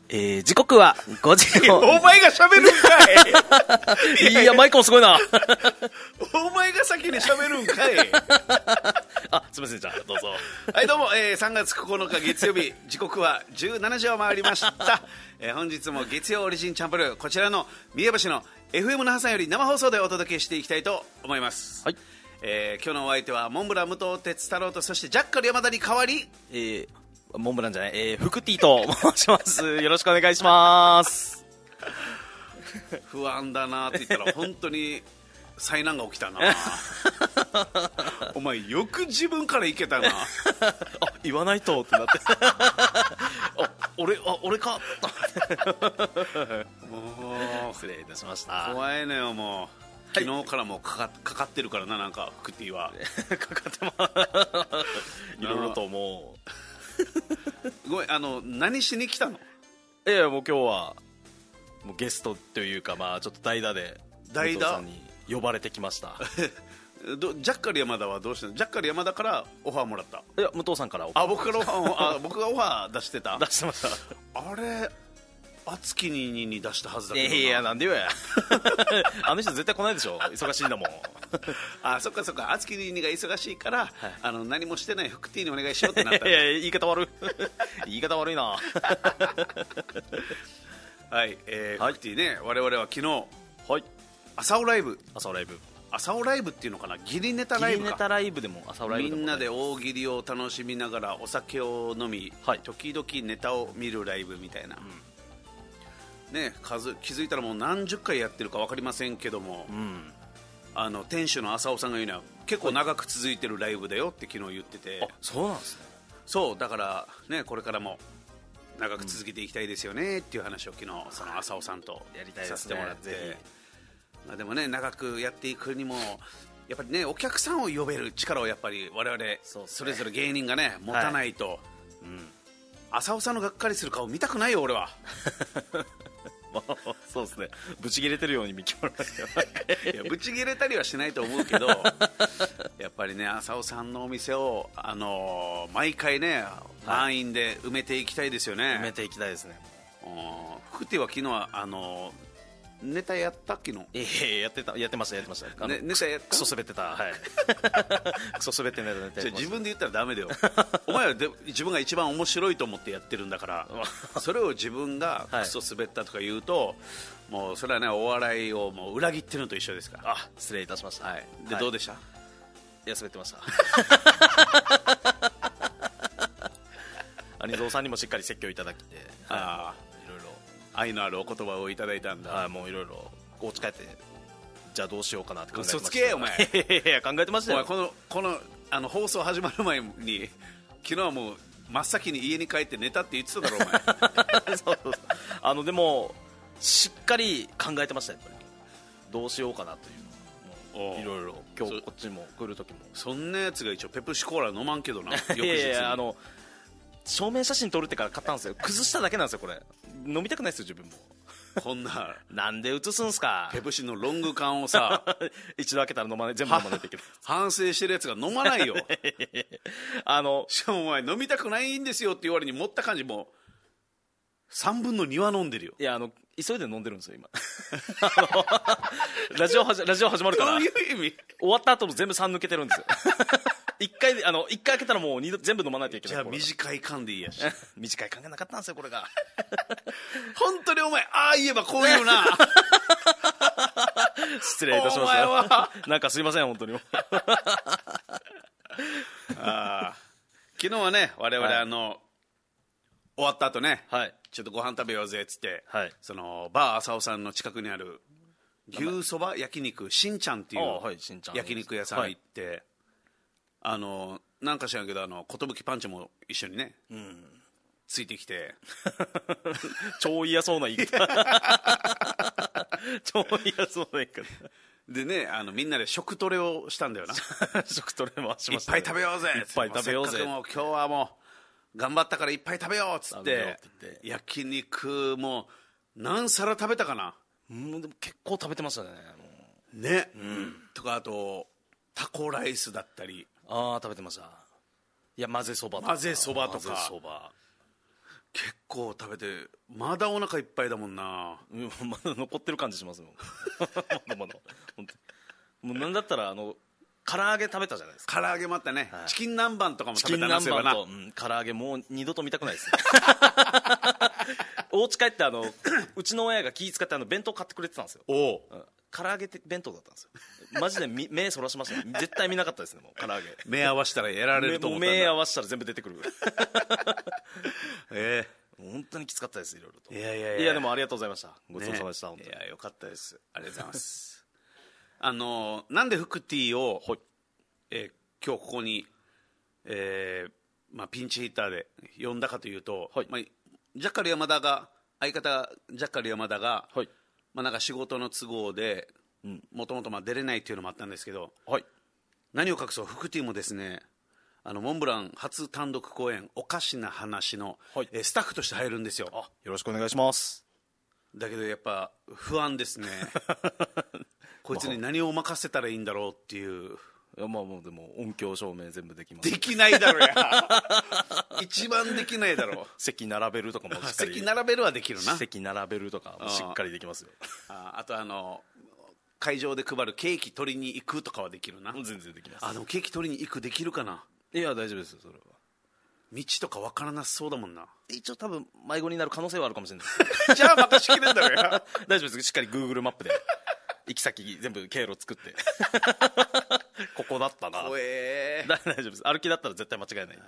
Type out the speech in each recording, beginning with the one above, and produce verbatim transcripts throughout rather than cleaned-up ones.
えー、時刻はごじをお前が喋るんかいいやマイクもすごいなお前が先に喋るんかいあ、すみません、じゃあどうぞ。 はいどうも、えー、さんがつここのか月曜日、時刻はじゅうしちじを回りました、えー、本日も月曜オリジンチャンプルー、こちらの三重橋の エフエム 那覇さんより生放送でお届けしていきたいと思います。はい、えー、今日のお相手はモンブラン武藤哲太郎と、そしてジャッカル山田に代わり、 えーモンブランじゃない、えー、フクティと申します。よろしくお願いします。 不安だなって言ったら本当に災難が起きたなお前よく自分からいけたなあ、 言わないとってなってあ、俺、あ、俺かもう失礼いたしました。 怖いのよ、もう昨日からもうか か, かかってるからな、なんかフクティはかかってますいろいろともうごめん、あの何しに来たの？ いや、もう今日はもうゲストというか、まあちょっと代打で代打さんに呼ばれてきましたどジャッカル山田はどうしてんの？ジャッカル山田からオファーもらった？ いや、武藤さんからオファー。 あ、僕からオファーあ僕がオファー出してた？ 出してましたあれ敦貴にに出したはずだけどな。 いや、なんでよやあの人絶対来ないでしょ、忙しいんだもんあ、そっかそっか、敦貴ににが忙しいから、はい、あの何もしてないフクティにお願いしようってなったんだ。 いやいや、言い方悪い言い方悪いなはい、えーはい、 フクティね、我々は昨日、 はい、 朝尾ライブ朝尾ライブ朝尾ライブっていうのかな、ギリネタライブか、 ギリネタライブでも朝尾ライブでも、ね、 みんなで大喜利を楽しみながらお酒を飲み、はい、時々ネタを見るライブみたいな、うんね、数気づいたらもう何十回やってるか分かりませんけども、うん、あの店主の浅尾さんが言うには結構長く続いてるライブだよって昨日言ってて、 はい、あ、そうなんですね。 そうだから、ね、これからも長く続けていきたいですよねっていう話を昨日その浅尾さんとさせてもらって、ね、まあ、でもね、長くやっていくにもやっぱりね、お客さんを呼べる力をやっぱり我々それぞれ芸人がね持たないと、はい、うん、浅尾さんのがっかりする顔見たくないよ俺はまあ、そうですね、ブチ切れてるように見極めましたいや、ブチ切れたりはしないと思うけどやっぱりね、浅尾さんのお店を、あのー、毎回ね、満員で埋めていきたいですよね。 埋めていきたいですね。 フクティは昨日はあのーネタやったっけの？ いやいや、やってた、やってました、やってました。 ね、ネタやった？ クソ滑ってた、はいクソ滑ってネタやってました。 自分で言ったらダメだよお前はで自分が一番面白いと思ってやってるんだからそれを自分がクソ滑ったとか言うと、はい、もうそれはね、お笑いをもう裏切ってるのと一緒ですから。 あ、失礼いたしました、はい、 で、はい、どうでした？いや、滑ってました兄蔵さんにもしっかり説教いただきて、 ああ、愛のあるお言葉をいただいたんだ。 はい、もういろいろお家帰ってじゃあどうしようかなって考えてました。 嘘つけお前いや考えてましたよ。 お前このこのあの放送始まる前に昨日はもう真っ先に家に帰って寝たって言ってただろお前そうそうそう、あのでもしっかり考えてました、やっぱりどうしようかなというのをいろいろ今日こっちも来る時も。 そんなやつが一応ペプシコーラ飲まんけどな翌日に。いやいや、あの証明写真撮るってから買ったんですよ。崩しただけなんですよ、これ飲みたくないですよ自分もこんななんで写すんすか、 ペプシのロング缶をさ一度開けたら飲まない、全部飲まないといけない反省してるやつが飲まないよあのしかもお前飲みたくないんですよって言われに持った感じもさんぶんのには飲んでるよ。 いや、あの急いで飲んでるんですよ今ラジオはじラジオ始まるから、 どういう意味？ 終わった後も全部さん抜けてるんですよ一回あの一回開けたらもう二度全部飲まないといけない。 じゃあ短い缶でいいやし短い缶がなかったんですよこれが本当にお前、ああ言えばこういうな失礼いたしました。お前はなんかすいません本当にあ、昨日はね我々、はい、あの終わった後ね、はい、ちょっとご飯食べようぜっつって、はい、そのバー浅尾さんの近くにある牛そば焼肉しんちゃんっていう焼肉屋さん行って、はい、あのなんか知らんけど、あの寿パンチも一緒にね、うん、ついてきて超嫌そうな言い方超嫌そうな言い方でね、あのみんなで食トレをしたんだよな食トレ回しました、 ね、いっぱい食べようぜ、 いっぱい食べようぜ、 せっかくもう今日はもう頑張ったからいっぱい食べようっつって、って焼肉も何皿食べたかな。 うん、でも結構食べてましたねね、うん、とかあとタコライスだったり、 ああ食べてました。いや混ぜそばとか混ぜそばとか結構食べてまだお腹いっぱいだもんな。 まだ残ってる感じしますもんまだまだ本当にもうなんだったらあの唐揚げ食べたじゃないですか。 唐揚げもあったね、 はい、 チキン南蛮とかも食べたなチキン南蛮と、うん、唐揚げもう二度と見たくないですねお家帰ってあのうちの親が気使ってあの弁当買ってくれてたんですよ。 おう、 唐揚げって弁当だったんですよ。マジで目そらしましたね。絶対見なかったですね。もう唐揚げ目合わせたらやられると思ったんだ。 目合わせたら全部出てくるええー、本当にきつかったです。いろいろと。 いやいやいや、 いやでもありがとうございました。ごちそうさまでした、 ね、 本当に。 いやよかったです。ありがとうございますあのなんでフクティーを、はい、えー、今日ここに、えーまあ、ピンチヒッターで呼んだかというと、はい、まあ、ジャッカル山田が相方ジャッカル山田が、はい、まあ、なんか仕事の都合でもともと出れないっていうのもあったんですけど、はい、何を隠そうフクティもですね、あのモンブラン初単独公演おかしな話の、はい、えー、スタッフとして入るんですよ。 あ、よろしくお願いします。 だけどやっぱ不安ですねこいつに何を任せたらいいんだろうっていう。 いや、まあもうでも音響照明全部できます。 できないだろや一番できないだろ席並べるとかもしっかり席並べるはできるな。 席並べるとかもしっかりできますよ。 ああとあの会場で配るケーキ取りに行くとかはできるな。 全然できます。 あでもケーキ取りに行くできるかな。 いや大丈夫ですよ。それは道とか分からなそうだもんな。 一応多分迷子になる可能性はあるかもしれないじゃあ任しきれんだろや大丈夫です。しっかり Google マップで行き先全部経路作ってここだったな。 怖え大丈夫です。歩きだったら絶対間違いないんで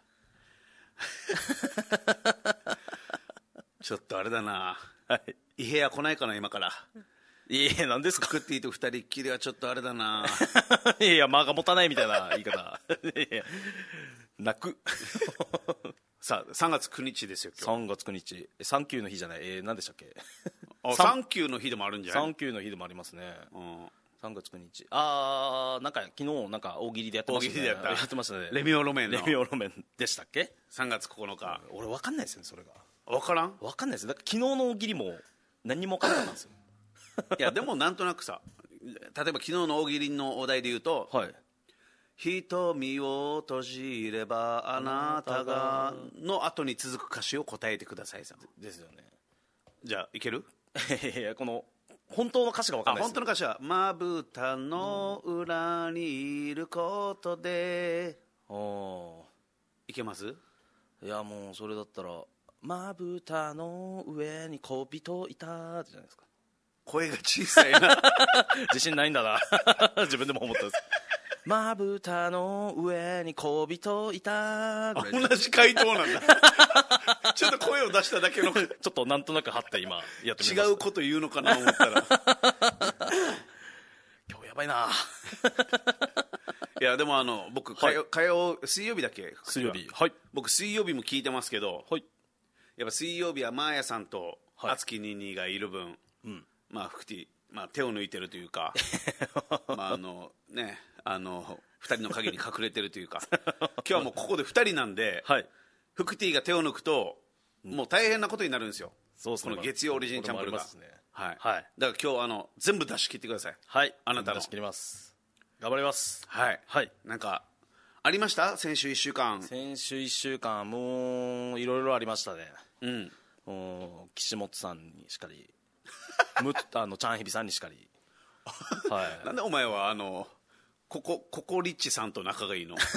ちょっとあれだな、 はい、 い部屋来ないかな今から。 いや何ですか。 クッティと二人っきりはちょっとあれだないやいや間が持たないみたいな言い方いや泣くさあさんがつくにちですよ今日。 さんがつくにちサンキューの日じゃない、えー、何でしたっけあサンキューの日でもあるんじゃない。 サンキューの日でもありますね、うん、さんがつくにち。あーなんか昨日なんか大喜利でやってましたね。 大喜利でやったやってましたね。 レミオロメンのレミオロメンでしたっけ。 さんがつここのか、 うん、俺分かんないですよねそれが。 分からん分かんないですだから昨日の大喜利も何にも分かんなかったんですよいやでもなんとなくさ、例えば昨日の大喜利のお題で言うと、はい、瞳を閉じればあなたがの後に続く歌詞を答えてくださいさですよね。 じゃあいけるいやこの本当の歌詞が分かんないです。 あ本当の歌詞はまぶたの裏にいることで、うん、いけます。 いやもうそれだったらまぶたの上に小人いたじゃないですか。 声が小さいな自信ないんだな自分でも思ったんです。まぶたの上に小人いたぐらい。 同じ回答なんだちょっと声を出しただけのちょっとなんとなく張って今やってみました。 違うこと言うのかな思ったら今日やばいないやでもあの僕火曜、はい、火曜水曜日だっけ。 水曜日、はい、 僕水曜日も聞いてますけど、はい、やっぱ水曜日はマーヤさんと敦貴ニーニーがいる分、うん、まあフクティ、まあ、手を抜いてるというかまああのねあのふたりの陰に隠れてるというか今日はもうここでふたりなんで、はい、フクティが手を抜くともう大変なことになるんですよ。そうですね、この月曜オリジンチャンプルが、ね、はいはい、だから今日あの全部出し切ってください。はい、あなたの出し切ります。頑張ります。 はい、はい、なんかありました先週いっしゅうかん。 先週いっしゅうかんもういろいろありましたね。うん、もう岸本さんにしかりむあのチャンヒビさんにしかりはい、なんでお前はあのここココリッチさんと仲がいいの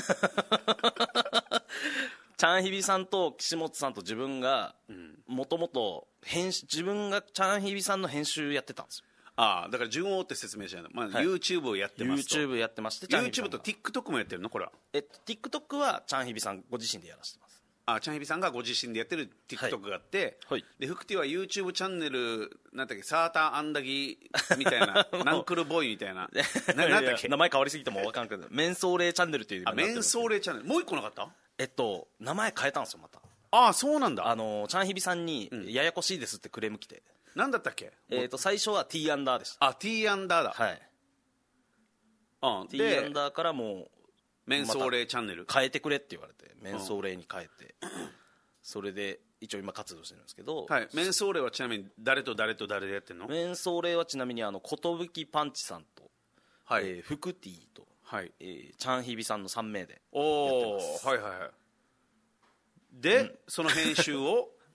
チャンヒビさんと岸本さんと自分がもともと自分がチャンヒビさんの編集やってたんですよ。 ああだから順を追って説明しないの、まあはい、YouTube をやってますと。 YouTube やってまして YouTube と TikTok もやってるのこれは。 えっと TikTok はチャンヒビさんご自身でやらせてます。 あチャンヒビさんがご自身でやってる TikTok があって、はいはい、でフクティは YouTube チャンネルなんだっけサーターアンダギみたいなナンクルボーイみたいなななんだっけ名前変わりすぎても分からんけどメンソーレイチャンネルっていう。 あメンソーレイチャンネルもう一個なかった。 えっと名前変えたんですよまた。 ああそうなんだ。 あのチャンヒビさんにややこしいですってクレーム来て、 うん、なんだったっけ。 えっと最初は T アンダーでした。 あ T アンダーだ。 はい、うん、T アンダーからもうメンソーレイチャンネル変えてくれって言われてメンソーレイに変えて、うん、それで一応今活動してるんですけど、 はい、メンソーレイはちなみに誰と誰と誰でやってんの。 メンソーレイはちなみにあの寿パンチさんと、はい、えー、フクティと、はい、えー、チャンヒビさんのさんめいでやってます。 おーはいはいはい。で、うん、その編集を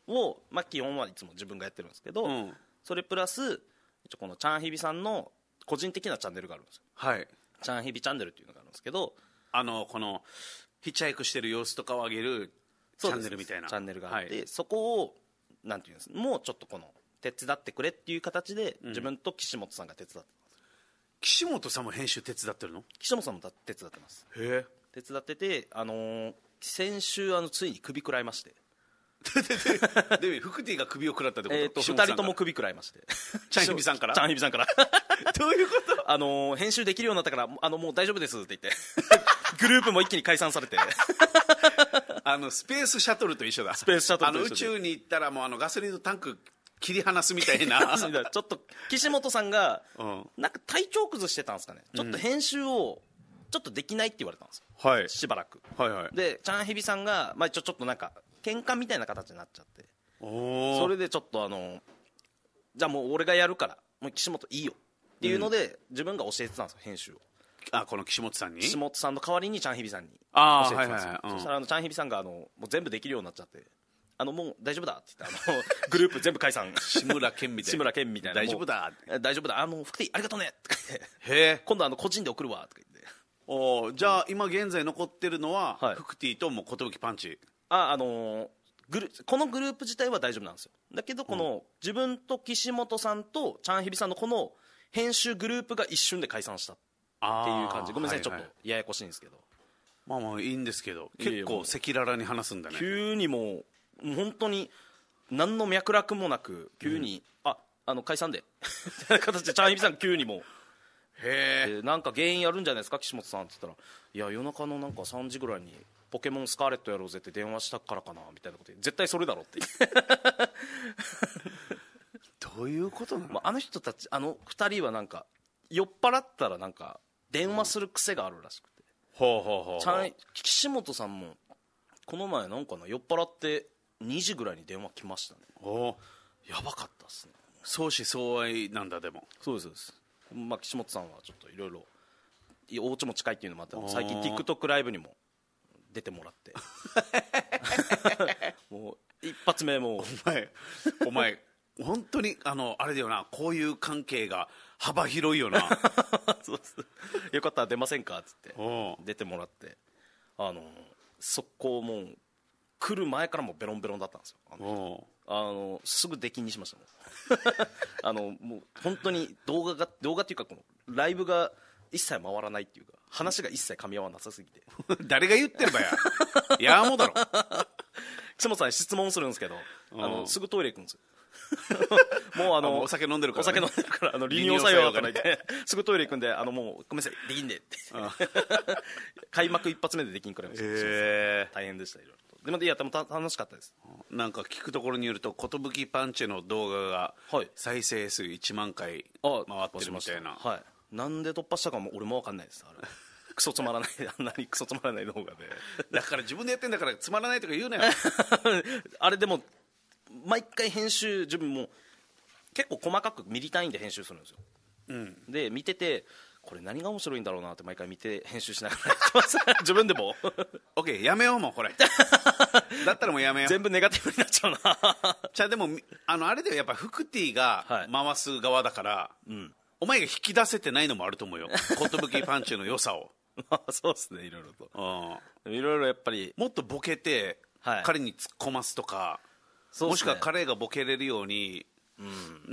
を、まあ、基本はいつも自分がやってるんですけど、うん、それプラス一応このチャンヒビさんの個人的なチャンネルがあるんですよ。 はい、 チャンヒビチャンネルっていうのがあるんですけど、 あのこのヒッチハイクしてる様子とかを上げるチャンネルみたいなチャンネルがあって、はい、そこをなんていうんですもうちょっとこの手伝ってくれっていう形で、うん、自分と岸本さんが手伝ってます。 岸本さんも編集手伝ってるの？ 岸本さんも手伝ってます。 へえ。手伝ってて、あのー、先週あのついに首食らいましてでフクティが首を食らったってこと？えー、とふたりとも首食らいましてチャンヒビさんからチャンヒビさんからどういうこと？ あのー、編集できるようになったからあのもう大丈夫ですって言ってグループも一気に解散されてあのスペースシャトルと一緒だ。 スペースシャトルと一緒で、 あの宇宙に行ったらもうあのガソリンのタンク切り離すみたいなちょっと岸本さんが、うん、なんか体調崩してたんですかね、ちょっと編集をちょっとできないって言われたんですよ、 はい、 しばらく、 はいはい、 でチャンヘビさんが、まあ、ちょちょっとなんか喧嘩みたいな形になっちゃって、それでちょっとあのじゃあもう俺がやるからもう岸本いいよっていうので、うん、自分が教えてたんですよ編集を。 あこの岸本さんに岸本さんの代わりにチャンヒビさんに教えてたんですよ。そしたらあのチャンヒビさんがあのもう全部できるようになっちゃって、あのもう大丈夫だって言ってあのグループ全部解散志村けんみたいな志村けんみたいな大丈夫だ大丈夫だあの福手ありがとうねとか言ってへえ今度あの個人で送るわとか言って、 おじゃあ今現在残ってるのは、はい、フクティともう寿パンチ。 ああのー、グルこのグループ自体は大丈夫なんですよ。だけどこの、うん、自分と岸本さんとチャンヒビさんのこの編集グループが一瞬で解散したっていう感じ。ごめんなさい、はいはい、ちょっとややこしいんですけど、 まあまあいいんですけど結構赤裸々に話すんだね。 急にもうもう本当に何の脈絡もなく急に、うん、ああの解散でみたいな形でチャンヒビさんが急にもうへえなんか原因あるんじゃないですか岸本さんって言ったら、いや夜中のなんかさんじぐらいにポケモンスカーレットやろうぜって電話したからかなみたいなことで絶対それだろってどういうことなの？ まあ、あの人たちあのふたりはなんか酔っ払ったらなんか電話する癖があるらしくて、 ほうほうほうちゃん岸本さんもこの前なんかな酔っ払ってにじぐらいに電話来ましたね。 おやばかったっすね。 相思相愛なんだ。でもそうですそうです、まあ、岸本さんはちょっといろいろお家も近いっていうのもあって最近 TikTok ライブにも出てもらってもう一発目もうお前お前本当にあのあれだよな、こういう関係が幅広いよなそうですよかったら出ませんかっつって出てもらって、あの速攻もう来る前からもうベロンベロンだったんですよ。あのあのすぐ出禁にしましたもんあのもう本当に動画が動画っていうかこのライブが一切回らないっていうか話が一切噛み合わなさすぎて誰が言ってるばややーもだろ岸本さんに質問するんですけどあのすぐトイレ行くんですよもうあのお酒飲んでるから、 ね、お酒飲んでるからあの利尿作用がないってすぐトイレ行くんであのもうごめんなさいできんでって開幕一発目でできんくらいました、えー、大変でしたいろいろと。でもいやでも楽しかったです。 なんか聞くところによると寿パンチの動画が再生数いちまんかい回ってるみたいな、 はい、なんで突破したかも俺も分かんないですあれクソつまらないあんなにクソつまらない動画でだから自分でやってんだからつまらないとか言うなよあれでも毎回編集自分も結構細かくミリ単位で編集するんですよ、うん、で見ててこれ何が面白いんだろうなって毎回見て編集しながらやってます自分でも OK やめようもうこれだったらもうやめよう全部ネガティブになっちゃうなじゃあでもあのあれでやっぱフクティが回す側だから、はいうん、お前が引き出せてないのもあると思うよ寿パンチの良さをまあそうですねいろいろといろいろやっぱりもっとボケて、はい、彼に突っ込ますとかね、もしくは彼がボケれるように、うん、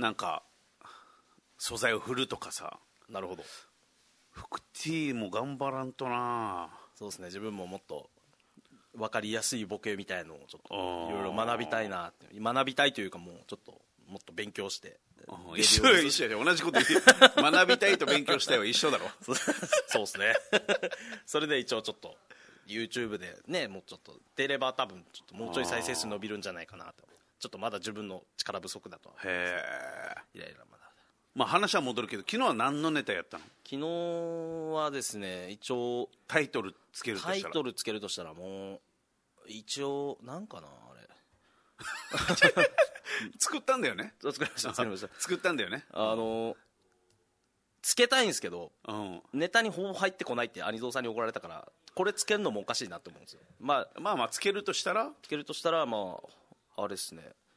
なんか素材を振るとかさ。 なるほど。 フクティも頑張らんとな。 そうですね自分ももっと分かりやすいボケみたいのをちょっといろいろ学びたいなって学びたいというかもうちょっともっと勉強して一緒よ一緒や同じこと言って学びたいと勉強したいは一緒だろそうですねそれで一応ちょっとYouTube でねもうちょっと出れば多分ちょっともうちょい再生数伸びるんじゃないかなと。ちょっとまだ自分の力不足だとは。 へえ。イライラまだ。 まあ話は戻るけど昨日は何のネタやったの？ 昨日はですね一応タイトルつけるとしたらタイトルつけるとしたらもう一応なんかなあれ作ったんだよね。 作りました作りました作ったんだよね。 あのつけたいんですけど、うん、ネタにほぼ入ってこないってアニゾーさんに怒られたからこれつけるのもおかしいなって思うんですよ。まあまあまあつけるとしたらつけるとしたらまああれですね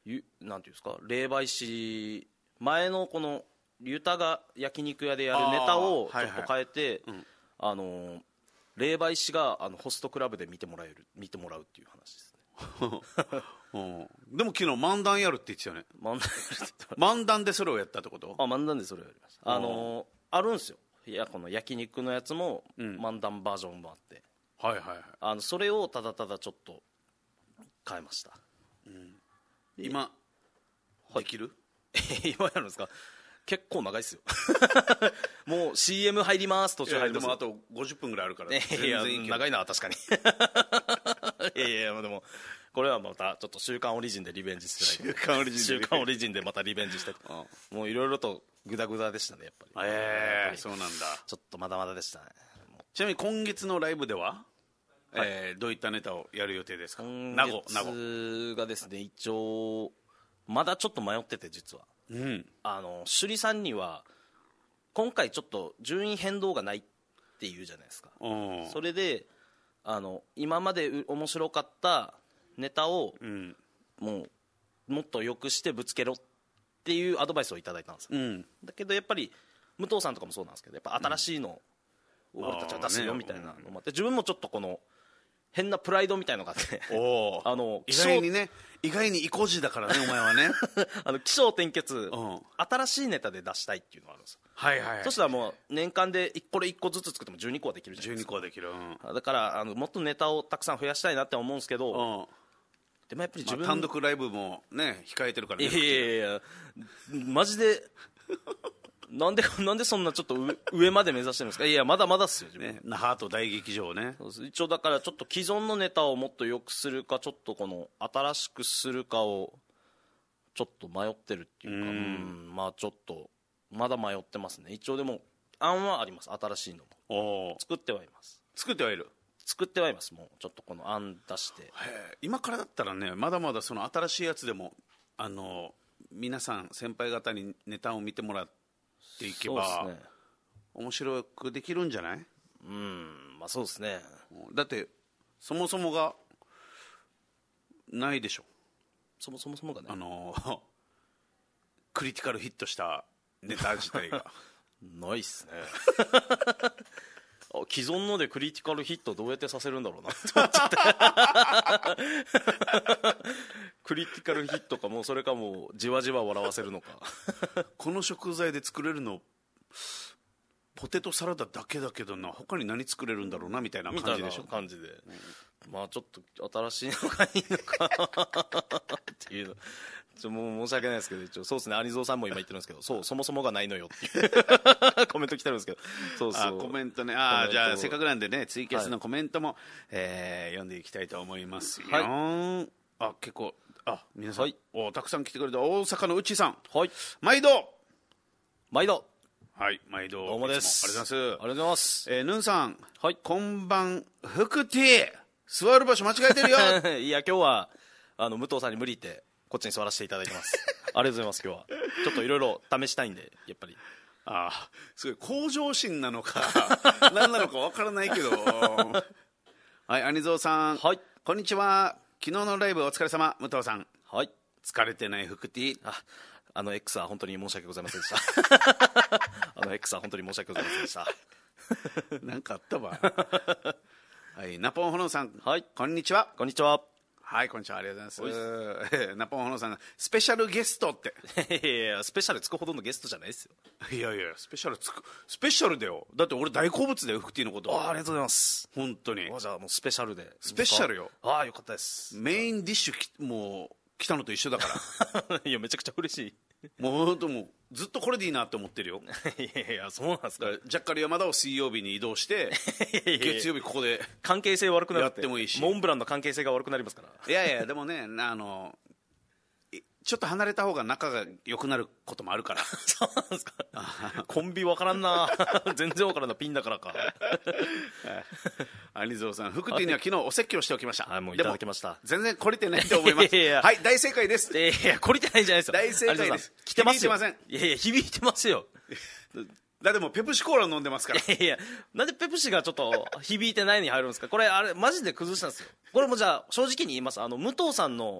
ゆなんていうんですか、霊媒師前のこのユタが焼肉屋でやるネタをちょっと変えて、あ、はいはい、あの霊媒師があのホストクラブで見てもらえる見てもらうっていう話ですねうん、でも昨日漫談やるって言ってたよね。漫談漫談でそれをやったってこと？ あ、漫談でそれをやりました。あのあるんですよ、いやこの焼肉のやつも漫談バージョンもあって、 うん、はいはいはい、 あのそれをただただちょっと変えました、 うん、今できる？ 今やるんですか？結構長いっすよもう シーエム 入ります、途中入ります。 でもあとごじゅっぷんぐらいあるから全然いや長いな確かにいやいやでもこれはまたちょっと週刊オリジンでリベンジして週刊オリジンで週刊オリジンでまたリベンジしてもういろいろとグダグダでしたねやっぱり。 ええー、そうなんだ。 ちょっとまだまだでしたね。 ちなみに今月のライブでは、はい、えー、どういったネタをやる予定ですか？ 今月がですね、一応まだちょっと迷ってて、実は、うん、あの首里さんには今回ちょっと順位変動がないっていうじゃないですか。それであの今まで面白かったネタを、うん、もうもっと良くしてぶつけろっていうアドバイスをいただいたんですよ、うん、だけどやっぱり武藤さんとかもそうなんですけど、やっぱ新しいのを俺たちは出すよみたいなのもあって、自分もちょっとこの変なプライドみたいのがあっておあの意外にね、意外に意固地だからねお前はねあの起承転結、うん、新しいネタで出したいっていうのがあるんですよ。 はいはい、はい、 そしたらもう年間でこれいっこずつ作ってもじゅうにこはできるじゃないですか。 じゅうにこはできる、 うん、だからあのもっとネタをたくさん増やしたいなって思うんですけど、うん、でもやっぱり自分、 まあ、単独ライブもね控えてるからね。 いやいやいやマジでなんでなんでそんなちょっと 上, 上まで目指してるんですか。いやまだまだっすよ自分、 ね、那覇と大劇場ね。 そうです。一応だからちょっと既存のネタをもっと良くするか、ちょっとこの新しくするかをちょっと迷ってるっていうか、うん、うんまあちょっとまだ迷ってますね。一応でも案はあります。新しいのも作ってはいます。 作ってはいる作ってはいます。もうちょっとこの案出して、 今からだったらね、まだまだその新しいやつでもあの皆さん先輩方にネタを見てもらっていけば、ね、面白くできるんじゃない？ うんまあそうですね。 だってそもそもがないでしょ。 そもそもそもがね、 あのクリティカルヒットしたネタ自体がないっすね既存のでクリティカルヒットどうやってさせるんだろうなって思っちゃってクリティカルヒットか、もうそれかもうじわじわ笑わせるのかこの食材で作れるのポテトサラダだけだけどな、他に何作れるんだろうなみたいな感じでしょ。 みたいな感じで、うん、まあちょっと新しいのがいいのかっていうのちょもう申し訳ないですけど、一応そうですね、アニゾーさんも今言ってるんですけど、そうそもそもがないのよっていうコメント来てるんですけど、そうそう、 あコメントね、あじゃあせっかくなんでね、ツイキャスのコメントも、はい、えー、読んでいきたいと思いますよ、はい、あ結構あ皆さん、はい、おたくさん来てくれた。大阪のうちさん、はい、毎度毎度はい毎度どうもです。 ありがとうございます。ありがとうございます。えー、ヌンさん、はい、こんばんフクティ座る場所間違えてるよいや今日はあの武藤さんに無理言ってこっちに座らせていただいてますありがとうございます。今日はちょっといろいろ試したいんで、やっぱりああすごい向上心なのか何なのかわからないけどはいアニゾーさん、はい、こんにちは。昨日のライブお疲れ様。武藤さん、はい、疲れてないフクティ。 ああの X は本当に申し訳ございませんでしたあの X は本当に申し訳ございませんでしたなんかあったわはい、ナポンホノさん、はい、こんにちは。 こんにちは。 はい、こんにちは、ありがとうございます。ナポンホノさんがスペシャルゲストっていやいやスペシャルつくほどのゲストじゃないですよ。 いやいやスペシャルつくスペシャルだよ。だって俺大好物だよフクティのこと。 あありがとうございます。 本当に。 じゃあもうスペシャルで。 スペシャルよ。 ああよかったです。 メインディッシュきもう来たのと一緒だからいやめちゃくちゃ嬉しい。 もう本当もうずっとこれでいいなって思ってるよいやいやそうなんですか。 ジャッカル山田を水曜日に移動して月曜日ここで関係性悪くなるってやってもいいし、 モンブランの関係性が悪くなりますから。 いやいやでもねあのちょっと離れた方が仲が良くなることもあるからそうなんですかコンビ分からんな全然分からんなピンだからかアニゾーさん、フクティには昨日お説教しておきました。 はい、もういただきました。 全然懲りてないと思いますいやいやはい大正解です。 いやいや懲りてないじゃないですよ。 大正解です。 来てますよ。 響いてません。 いやいや響いてますよだってもうペプシコーラ飲んでますから。 いやいやなんでペプシがちょっと響いてないに入るんですか。これあれマジで崩したんですよ。これもじゃあ正直に言います。あの武藤さんの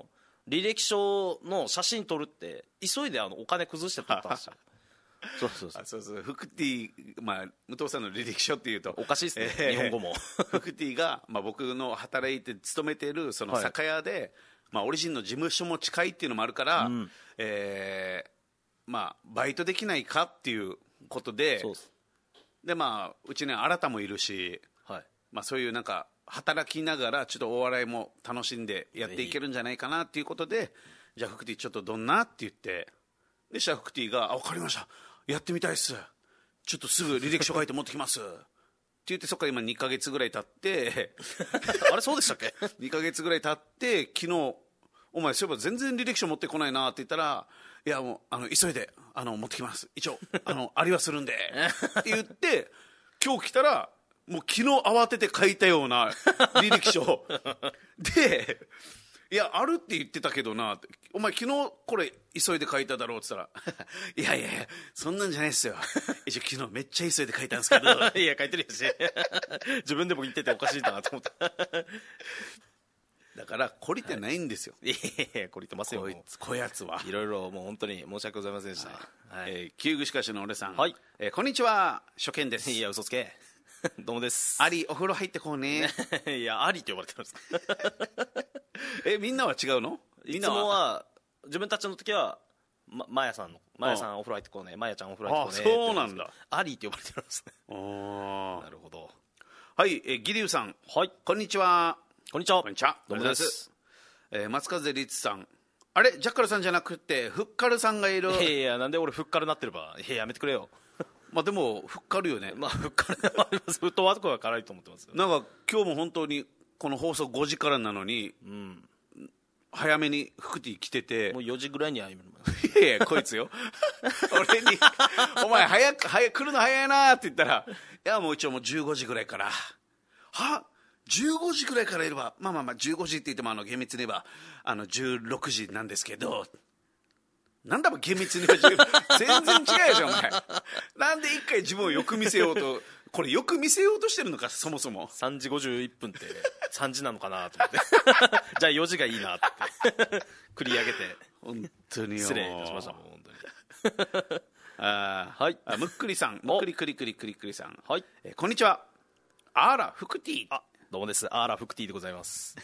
履歴書の写真撮るって急いであのお金崩して撮ったんですよそうそうそうそうそうフクティ、まあ、武藤さんの履歴書っていうとおかしいですね、 えー、 日本語もフクティが、まあ、僕の働いて勤めているその酒屋で、はい、まあ、オリジンの事務所も近いっていうのもあるから、うん、えーまあ、バイトできないかっていうことでそうですで、まあ、うちに新もいるし、はいまあ、そういうなんか働きながらちょっとお笑いも楽しんでやっていけるんじゃないかなっていうことで、じゃあフクティちょっとどんなって言ってでしたらフクティがあ分かりましたやってみたいっすちょっとすぐ履歴書書いて持ってきますって言ってそこから今にかげつぐらい経ってあれそうでしたっけにかげつぐらい経って昨日お前そういえば全然履歴書持ってこないなって言ったらいやもうあの急いであの持ってきます一応あのありはするんでって言って今日来たらもう昨日慌てて書いたような履歴書でいやあるって言ってたけどなってお前昨日これ急いで書いただろうって言ったらいやいやいやそんなんじゃないですよ一応昨日めっちゃ急いで書いたんですけどいや書いてるやし自分でも言ってておかしいなと思っただから懲りてないんですよいやいや懲りてますよこいつこやつはいろいろもう本当に申し訳ございませんでした、 はいえー、旧具しかしの俺さん、 はいえー、こんにちは初見ですいや嘘つけどうもですアリお風呂入ってこうねいやアリって呼ばれてるんですかえみんなは違うのいつもは自分たちの時はまマヤさんのマヤさんお風呂入ってこうねマヤちゃんお風呂入ってこうねそうなんだアリって呼ばれてるんですねあなるほどはい、えー、ギリュウさんはいこんにちはこんにちはこんにちはどうもです、 えー、松風律さんあれジャッカルさんじゃなくてフッカルさんがいるいやいやなんで俺フッカルなってればいややめてくれよまあでもフッカルよねまあフッカルでもありますフットワークは辛いと思ってますなんか今日も本当にこの放送ごじからなのに、うん、早めにフクティ来ててもうよじぐらいには今いやいやこいつよ俺にお前早く早く来るの早いなって言ったらいやもう一応もうじゅうごじぐらいからはじゅうごじぐらいからいればまあまあまあじゅうごじって言ってもあの厳密に言えばあのじゅうろくじなんですけどなんだも厳密に言えば全然違うじゃんお前なんで一回自分をよく見せようとこれよく見せようとしてるのかそもそもさんじごじゅういっぷんってさんじなのかなと思ってじゃあよじがいいなって繰り上げて本当に失礼いたしましたもう本当にあはいあむっくりさんむっくりくりくりくりくりさんはい、 えー、こんにちはあらフクティあどうもですあらフクティでございます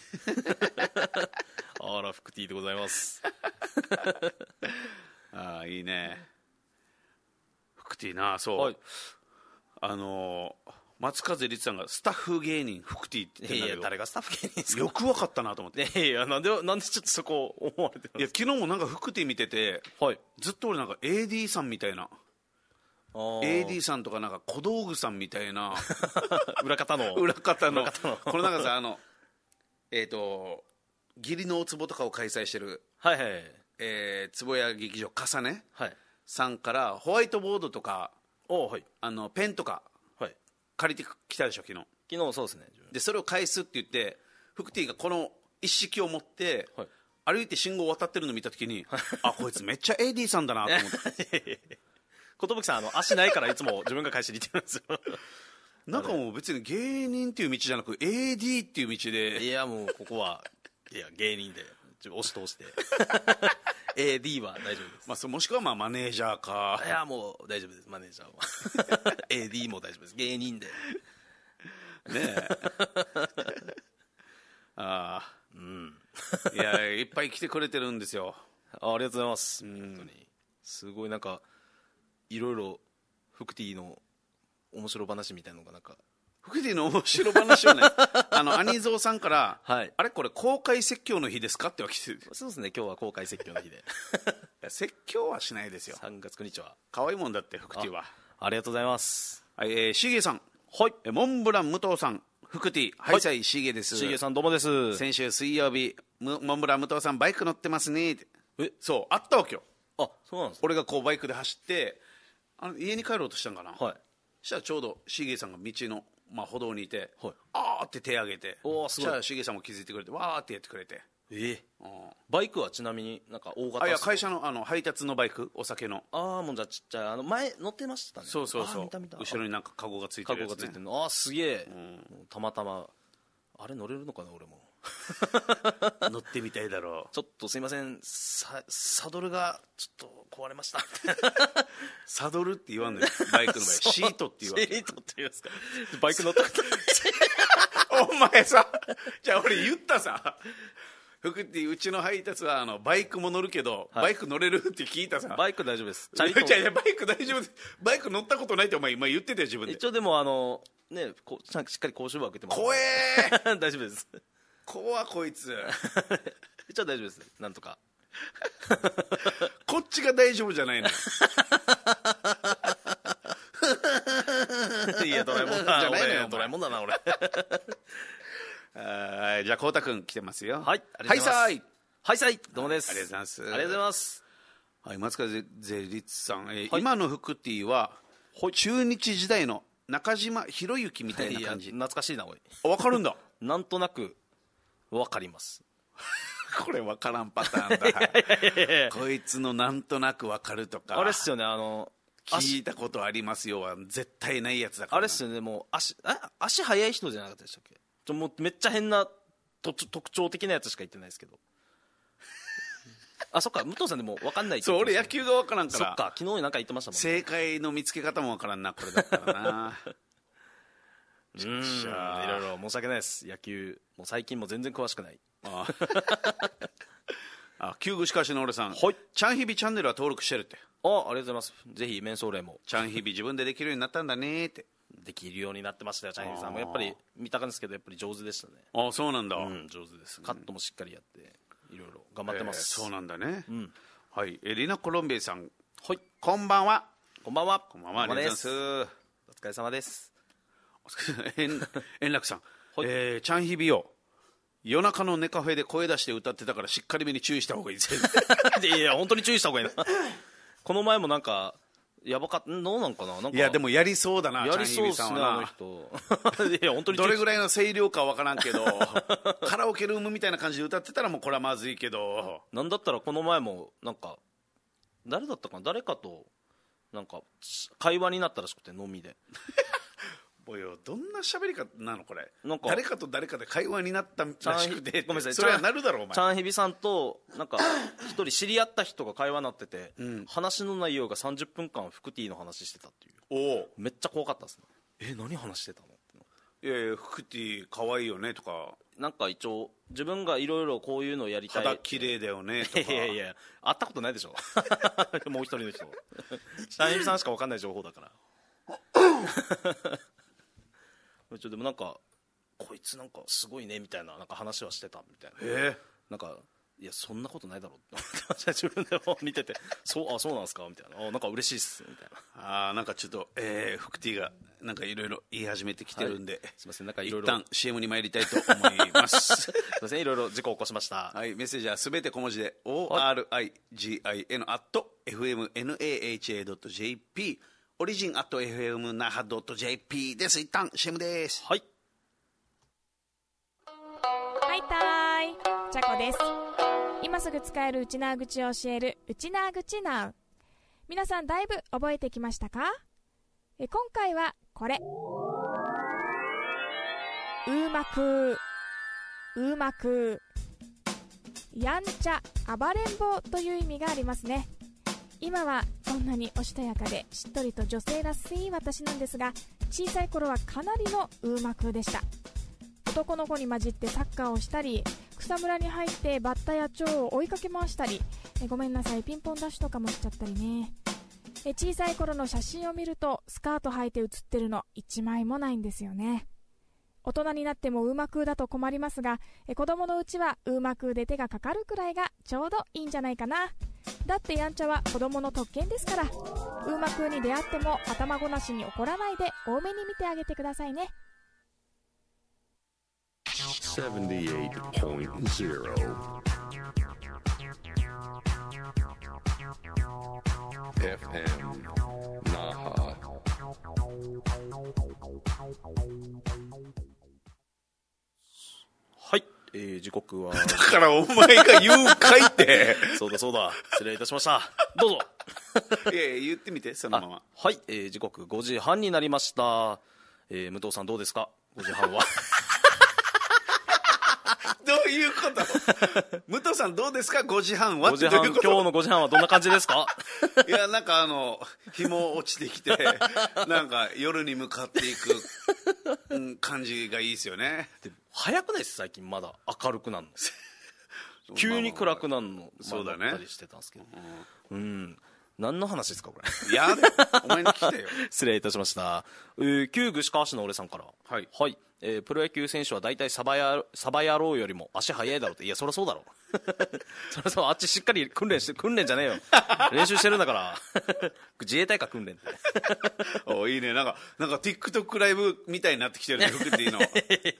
あらフクティでございますああいいねフクティなそう、はい、あのー、松風律さんがスタッフ芸人フクティって言ってんだけどいや誰がスタッフ芸人ですかよく分かったなと思っていやいやなんでなんでちょっとそこ思われてるんですかいや昨日もなんかフクティ見てて、はい、ずっと俺なんか エーディー さんみたいなエーディー さんとかなんか小道具さんみたいな裏方の裏方のこのなんかさあのえっ、ー、と義理のお壺とかを開催してるはいはい、 えー、坪谷劇場重ね、 はい、 さんからホワイトボードとかお、はい、 あのペンとか、はい、借りてきたでしょ昨日昨日そうですねでそれを返すって言ってフクティがこの一式を持って、はい、歩いて信号を渡ってるのを見た時にあこいつめっちゃ エーディー さんだなと思って寿さんあの足ないからいつも自分が返しに行ってるんですよなんかもう別に芸人っていう道じゃなく エーディー っていう道でいやもうここはいや芸人で押し通してエーディー は大丈夫です、 まあ、もしくはまあマネージャーかいやもう大丈夫ですマネージャーはエーディー も大丈夫です芸人でねえああうんいやいっぱい来てくれてるんですよあ, ありがとうございます、うん、本当にすごいなんかいろいろフクティの面白話みたいなのがなんかフクティの面白話をねあのアニゾーさんから、はい、あれこれ公開説教の日ですかってわけでそうですね今日は公開説教の日で説教はしないですよさんがつくにちは可愛いもんだってフクティはあ, ありがとうございます、 はいえー、シゲさんはいえモンブラン武藤さんフクティはいさいシゲですシゲさんどうもです先週水曜日モンブラン武藤さんバイク乗ってますねえそうあったわけよあそうなんです、ね、 俺がこうバイクで走ってあの家に帰ろうとしたんかな、はい、そしたらちょうどシゲさんが道の、まあ、歩道にいて、はい、あーって手挙げておすごいそしたらシゲさんも気づいてくれてわーってやってくれてえー、バイクはちなみになんか大型あいや会社の、あの配達のバイクお酒のああもうじゃあちっちゃいあの前乗ってましたねそうそうそう見た見た後ろになんかカゴがついてるやつ、ね、 カゴがついてるのああすげえ、うん、たまたまあれ乗れるのかな俺も乗ってみたいだろう。 ちょっとすいません、サ, サドルがちょっと壊れましたサドルって言わんのよ、バイクの場合シートって言わん。 シートって言うんですか。バイク乗ったお前さ、じゃあ俺言ったさ、福ってうちの配達はあのバイクも乗るけど、はい、バイク乗れるって聞いたさ。 バイク大丈夫です。 チャリと。いやいやバイク大丈夫です。バイク乗ったことないってお前今言ってたよ自分で。 一応でもあのね、こしっかり講習は受けてます。 怖えー大丈夫です。 怖こいつ一応大丈夫です。なんとかこっちが大丈夫じゃないのいやドラえもんだ。じゃないのよ、ドラえもんだな俺あ、じゃあこうたくん来てますよ。 はい、 はいさいはいさい、どうもです。 ありがとうございます。 ありがとうございます。 はい、松川税律さん、えーはい、今のフクティは、はい、中日時代の中島博之みたいな感じ。 いや懐かしいなおい。 分かるんだなんとなく分かりますこれ分からんパターンだいやいやいやこいつのなんとなく分かるとかあれっすよね、あの聞いたことありますよは絶対ないやつだから。 あれっすよね、もう 足, あ足速い人じゃなかったでしたっけ。ちょもうめっちゃ変なと特徴的なやつしか言ってないですけどあ、そっか、武藤さんでも分かんないってそう、俺野球が分からんから。 そっか、昨日なんか言ってましたもんね。 正解の見つけ方も分からんなこれだったらなうん、いろいろ申し訳ないです。野球もう最近も全然詳しくない。 ああ旧具しかしの俺さん、 はい、 ちゃんひびチャンネルは登録してるって。 あ、ありがとうございます。ぜひメンソーレもちゃんひび自分でできるようになったんだねって。 できるようになってましたよ。ちゃんひびさんもやっぱり見た感じですけどやっぱり上手でしたね。 ああ、そうなんだ、 うん、上手です。カットもしっかりやっていろいろ頑張ってます、 えー、そうなんだね、うん、はい。えリナコロンベイさん、 はい、 こんばんは。 こんばんは。 こんばんは。ありがとうございます。 お疲れ様です。 円楽さん、はい、えー、ちゃんひびを夜中のネカフェで声出して歌ってたからしっかりめに注意した方がいいですいやいや本当に注意した方がいいなこの前もなんかやばかったどうなんかな、なんかいやでもやりそうだな、 やりそうっすね、あの人いや本当にどれぐらいの声量かわからんけどカラオケルームみたいな感じで歌ってたらもうこれはまずいけど、 なんだったらこの前もなんか誰だったかな、誰かとなんか会話になったらしくて飲みでおいよ、どんな喋り方なのこれ。 なんか誰かと誰かで会話になったらしくてごめんなさい、 それはなるだろお前。 ちゃんひびさんとなんか一人知り合った人が会話になってて、うん、話の内容がさんじゅっぷんかんフクティの話してたっていう。おめっちゃ怖かったですね。え何話してたの。 いやいやフクティ可愛いよねとか、 なんか一応自分がいろいろこういうのをやりたい、 肌綺麗だよねとか。 いやいや会ったことないでしょもう一人の人ちゃんひびさんしか分かんない情報だからちょでもなんかこいつなんかすごいねみたいななんか話はしてたみたいな。 えー、 なんかいやそんなことないだろって自分でも見ててそうあそうなんですかみたいな、あなんか嬉しいっすみたいな。あなんかちょっと、えー、フクティがなんかいろいろ言い始めてきてるんで、はい、 すいませんなんかいろいろ一旦 シーエム に参りたいと思いますすいませんいろいろ事故を起こしました。 はい、メッセージはすべて小文字で オーアールアイジーアイエヌ アット エフエムナハ ドット ジェーピー オリジン アット エフエムナハ ドット ジェーピー です。一旦 シーエム です。 はいはいたーい、ちゃこです。今すぐ使えるウチナー口を教えるウチナー口ナウ。皆さんだいぶ覚えてきましたか。え今回はこれ、うーまくうーまくやんちゃ暴れん坊という意味がありますね。今はこんなにおしとやかでしっとりと女性らしい私なんですが、小さい頃はかなりのうーまくでした。男の子に混じってサッカーをしたり、草むらに入ってバッタや蝶を追いかけ回したり、えごめんなさいピンポンダッシュとかもしちゃったりね。え小さい頃の写真を見るとスカート履いて写ってるの一枚もないんですよね。大人になってもうーまくだと困りますが、え子供のうちはうーまくで手がかかるくらいがちょうどいいんじゃないかな。だってやんちゃは子供の特権ですから、うーまくに出会っても頭ごなしに怒らないで多めに見てあげてくださいね。 セブンティーエイトポイントゼロ エフエム 那覇。 はい、えー、時刻はだからお前が言うかいってそうだそうだ失礼いたしました。どうぞいやいや言ってみてそのまま。 はい、えー、時刻ごじはんになりました。えー、武藤さんどうですかごじはんはどういうこと武藤さんどうですかごじはんはごじはん、今日のごじはんはどんな感じですか？ いやなんかあの日も落ちてきてなんか夜に向かっていく、うん、感じがいいですよね。 で早くないです最近まだ明るくなるの急に暗くなるのそうだねまあ、ったりしてたんですけど、うん、うん何の話ですかこれ。 いやお前に来てよ失礼いたしました、えー、旧具志川市の俺さんからはい、 はいえー、プロ野球選手は大体サバやサバ野郎よりも足速いだろうって。いやそりゃそうだろそりゃそうあっちしっかり訓練して訓練じゃねえよ練習してるんだから自衛隊か訓練っておいいねなんかなんか TikTok ライブみたいになってきてるね服っていいの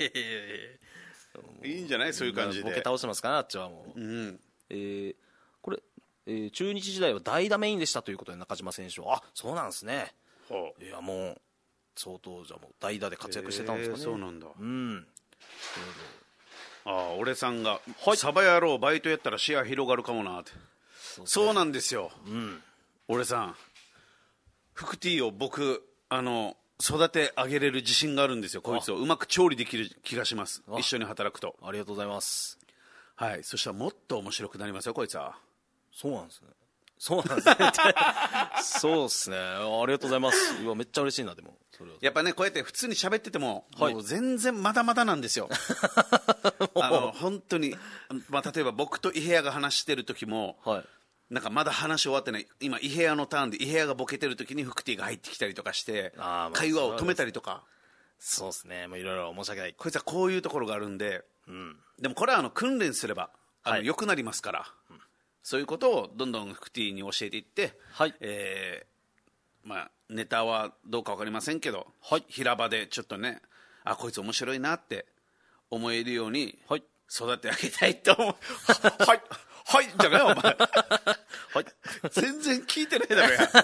いいんじゃないそういう感じでボケ倒してますかねあっちはもう、 うんえー、これ、えー、中日時代は代打メインでしたということで中島選手はあそうなんですね。いやもう相当じゃもう代打で活躍してたんですかね、 えー、そうなんだうんああ俺さんが、はい、サバ野郎バイトやったら視野広がるかもなって。そう、そうなんですよ、うん、俺さんフクティを僕あの育て上げれる自信があるんですよ。こいつをうまく調理できる気がします。一緒に働くと。 ありがとうございます。 はい、そしたらもっと面白くなりますよこいつは。 そうなんですね。そうなんですねそうですねありがとうございます。うわめっちゃ嬉しいな。でもそれはやっぱねこうやって普通に喋ってても、 はい、 もう全然まだまだなんですよあの本当に、まあ、例えば僕とイヘアが話してる時も、はい、なんかまだ話終わってない今イヘアのターンでイヘアがボケてる時にフクティが入ってきたりとかして、まあ、会話を止めたりとか。 そうですねもういろいろ申し訳ない。 こいつはこういうところがあるんで、うん、でもこれはあの訓練すればあの、はい、良くなりますから、うん、そういうことをどんどんフクティに教えていって、はいえーまあ、ネタはどうか分かりませんけど、はい、平場でちょっとねあこいつ面白いなって思えるように育て上げたいと思うはいはいじゃないお前はい全然聞いてないだろや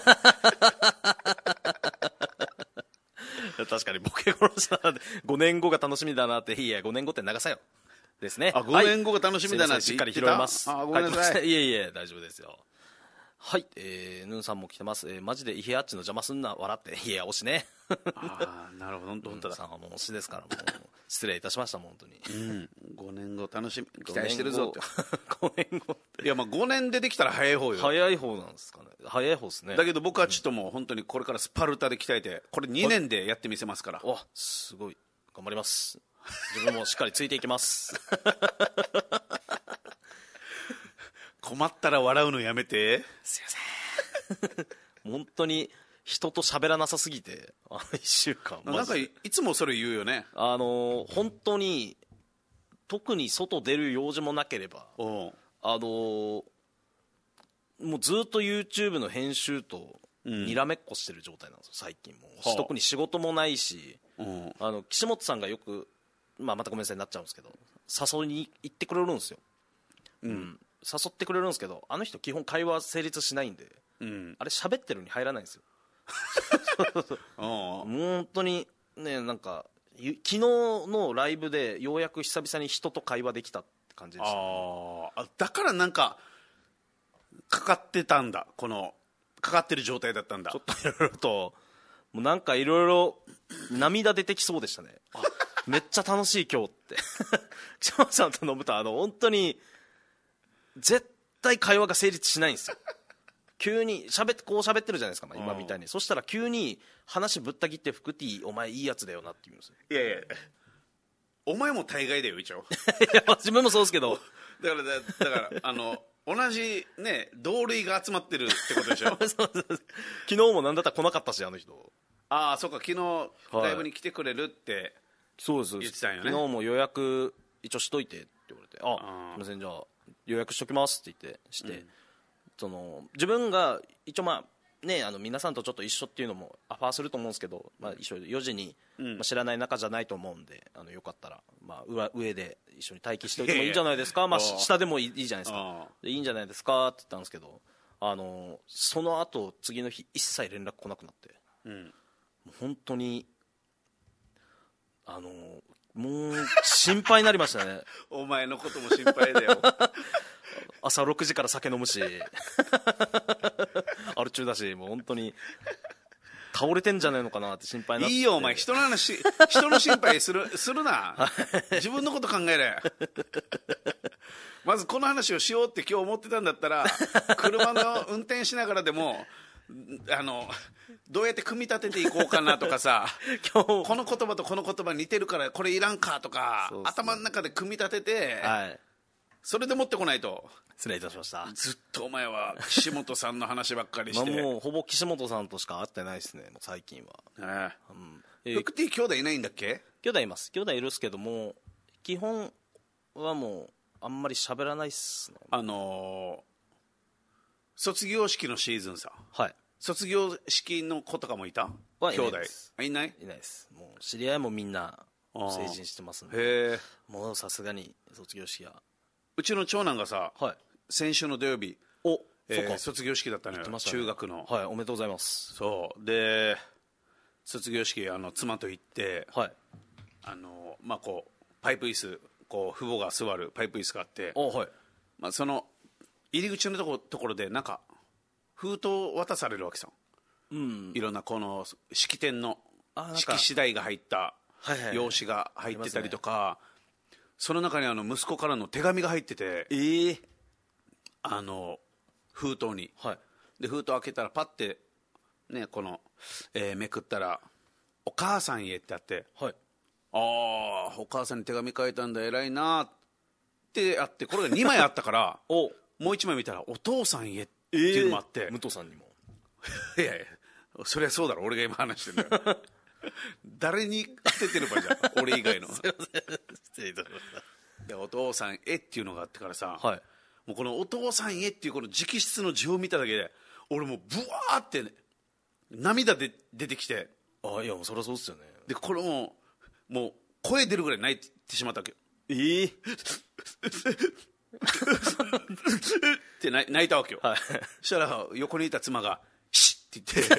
確かにボケ殺しなんでごねんごが楽しみだなって。いやごねんごって長さよですね。 あごねんごが楽しみだなってしっかり拾います。 あごめんなさいいえいえ大丈夫ですよ。はい、えー、ヌンさんも来てます、えー、マジでイヘアッチの邪魔すんな笑っていや推しねああなるほど本当本当だ。 ヌンさんはもう推しですからもう失礼いたしましたもう本当に、 うん、ごねんご楽しみ期待してるぞってごねんごっていやまあごねんでできたら早い方よ。 早い方なんですかね。早い方ですね。 だけど僕はちょっともう本当にこれからスパルタで鍛えてこれにねんでやってみせますから。 わすごい頑張ります自分もしっかりついていきます困ったら笑うのやめて。 すいません本当に人と喋らなさすぎてあのいっしゅうかんなんか い, いつもそれ言うよね。 あの本当に特に外出る用事もなければあのもうずっと YouTube の編集とにらめっこしてる状態なんですよ最近も、はあ、特に仕事もないし、うん、あの岸本さんがよく、まあ、またごめんなさいになっちゃうんですけど誘いに行ってくれるんですよ、うんうん、誘ってくれるんですけどあの人基本会話成立しないんで、うん、あれ喋ってるのに入らないんですよもう本当にねなんか昨日のライブでようやく久々に人と会話できたって感じでした、ね、 あだからなんかかかってたんだこのかかってる状態だったんだ。 ちょっといろいろともうなんかいろいろ涙出てきそうでしたねあめっちゃ楽しい今日って岸本さんと飲むとあの本当に絶対会話が成立しないんですよ急にしゃべってこう喋ってるじゃないですか、まあ、今みたいに。そしたら急に話ぶった切ってフクティお前いいやつだよなって言うんですよ。 いやいやお前も大概だよ一応いや自分もそうですけどだからだだからあの同じね同類が集まってるってことでしょそうそうそう昨日も何だったら来なかったしあの人。 ああそうか昨日ライブに来てくれるって、 はい、言ってたんよね。昨日も予約一応しといてって言われてあすいませんじゃあ予約しときますって言ってして、うん、その自分が一応まあねあの皆さんとちょっと一緒っていうのもアファーすると思うんですけど、まあ、一緒よじに、うんまあ、知らない仲じゃないと思うんであのよかったら、まあ、上で一緒に待機しておいてもいいんじゃないですかまあ、下でもいい、いいじゃないですかでいいんじゃないですかって言ったんですけどあのその後次の日一切連絡来なくなって、うん、もう本当にあのもう心配になりましたねお前のことも心配だよ朝ろくじから酒飲むしアル中だしもう本当に倒れてんじゃねえのかなって心配になって。 いいよお前、人の話人の心配するするな自分のこと考えれまずこの話をしようって今日思ってたんだったら車の運転しながらでもあのどうやって組み立てていこうかなとかさ今日この言葉とこの言葉似てるからこれいらんかとか、ね、頭の中で組み立てて、はい、それで持ってこないと。 失礼いたしました。 ずっとお前は岸本さんの話ばっかりして、 まあ、もうほぼ岸本さんとしか会ってないですね最近は。 ねうん、フクティ兄弟いないんだっけ。 兄弟います。兄弟いるっすけども基本はもうあんまり喋らないっすね。 あのー、卒業式のシーズンさ、 はい、 卒業式の子とかもいた兄弟。いない？ いないです。もう知り合いもみんな成人してますんで。 へえ。 もうさすがに卒業式は。 うちの長男がさ、はい、先週の土曜日お、 えー、卒業式だったのよ、ね、中学の。 はい、おめでとうございます。 そうで卒業式あの妻と行って、 はい、 あのまあこうパイプ椅子こう父母が座るパイプ椅子があって、 はい、 まあ、その入り口のところ、ところでなんか封筒を渡されるわけさ、うん、いろんなこの式典の式次第が入った用紙が入ってたりとか、はいはいはい、その中にあの息子からの手紙が入ってて、 えー、 あの封筒に、 はい、 で封筒開けたらパッて、ね、この、えー、めくったらお母さんへってあって、 はい、 ああお母さんに手紙書いたんだ偉いなってあって、これがにまいあったからおもういちまい見たらお父さんへっていうのもあって、 えー、武藤さんにもいやいやそりゃそうだろ俺が今話してるんだよ誰に当ててるかじゃん俺以外の。すいません失礼いたしました。でお父さんへっていうのがあってからさ、はい、もうこのお父さんへっていうこの直筆の字を見ただけで俺もうブワーって、ね、涙で出てきて、 あいやもうそりゃそうっすよね。 でこれももう声出るぐらい泣いてしまったわけよ。 えーって泣いたわけよ、はい、そしたら横にいた妻がシッって言って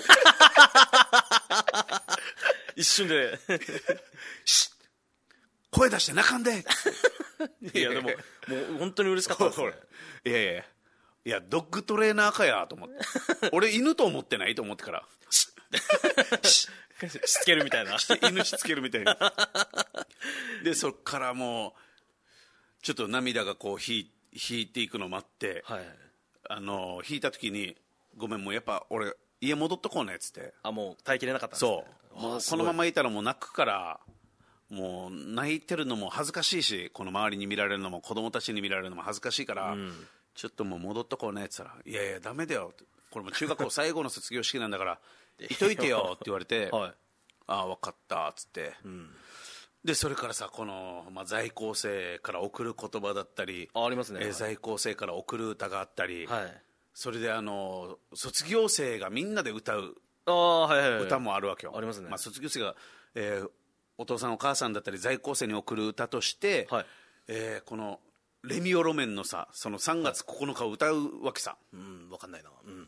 一瞬でシッ声出して泣かんでいやでももう本当に嬉しかったですね。 いやいやいやドッグトレーナーかやと思って俺犬と思ってないと思ってからシッしつけるみたいな犬しつけるみたいなでそっからもうちょっと涙がこう引いていくのを待って、はい、あの引いた時にごめんもうやっぱ俺家戻っとこうねっつって。 あもう耐えきれなかったんですね。 そうもうこのままいたらもう泣くからもう泣いてるのも恥ずかしいしこの周りに見られるのも子供たちに見られるのも恥ずかしいから、うん、ちょっともう戻っとこうねっつったらいやいやダメだよこれも中学校最後の卒業式なんだからいといてよって言われて、はい、ああ分かったっつって、うん、でそれからさこの、まあ、在校生から送る言葉だったりあ, ありますね、 えー、在校生から送る歌があったり、 はい、 それであの卒業生がみんなで歌うあ、はいはいはい、 歌もあるわけよ。 ありますね、 まあ、卒業生が、えー、お父さんお母さんだったり在校生に送る歌として、はい、えー、このレミオロメンのさそのさんがつここのかを歌うわけさ、 はい、うん分かんないな、うん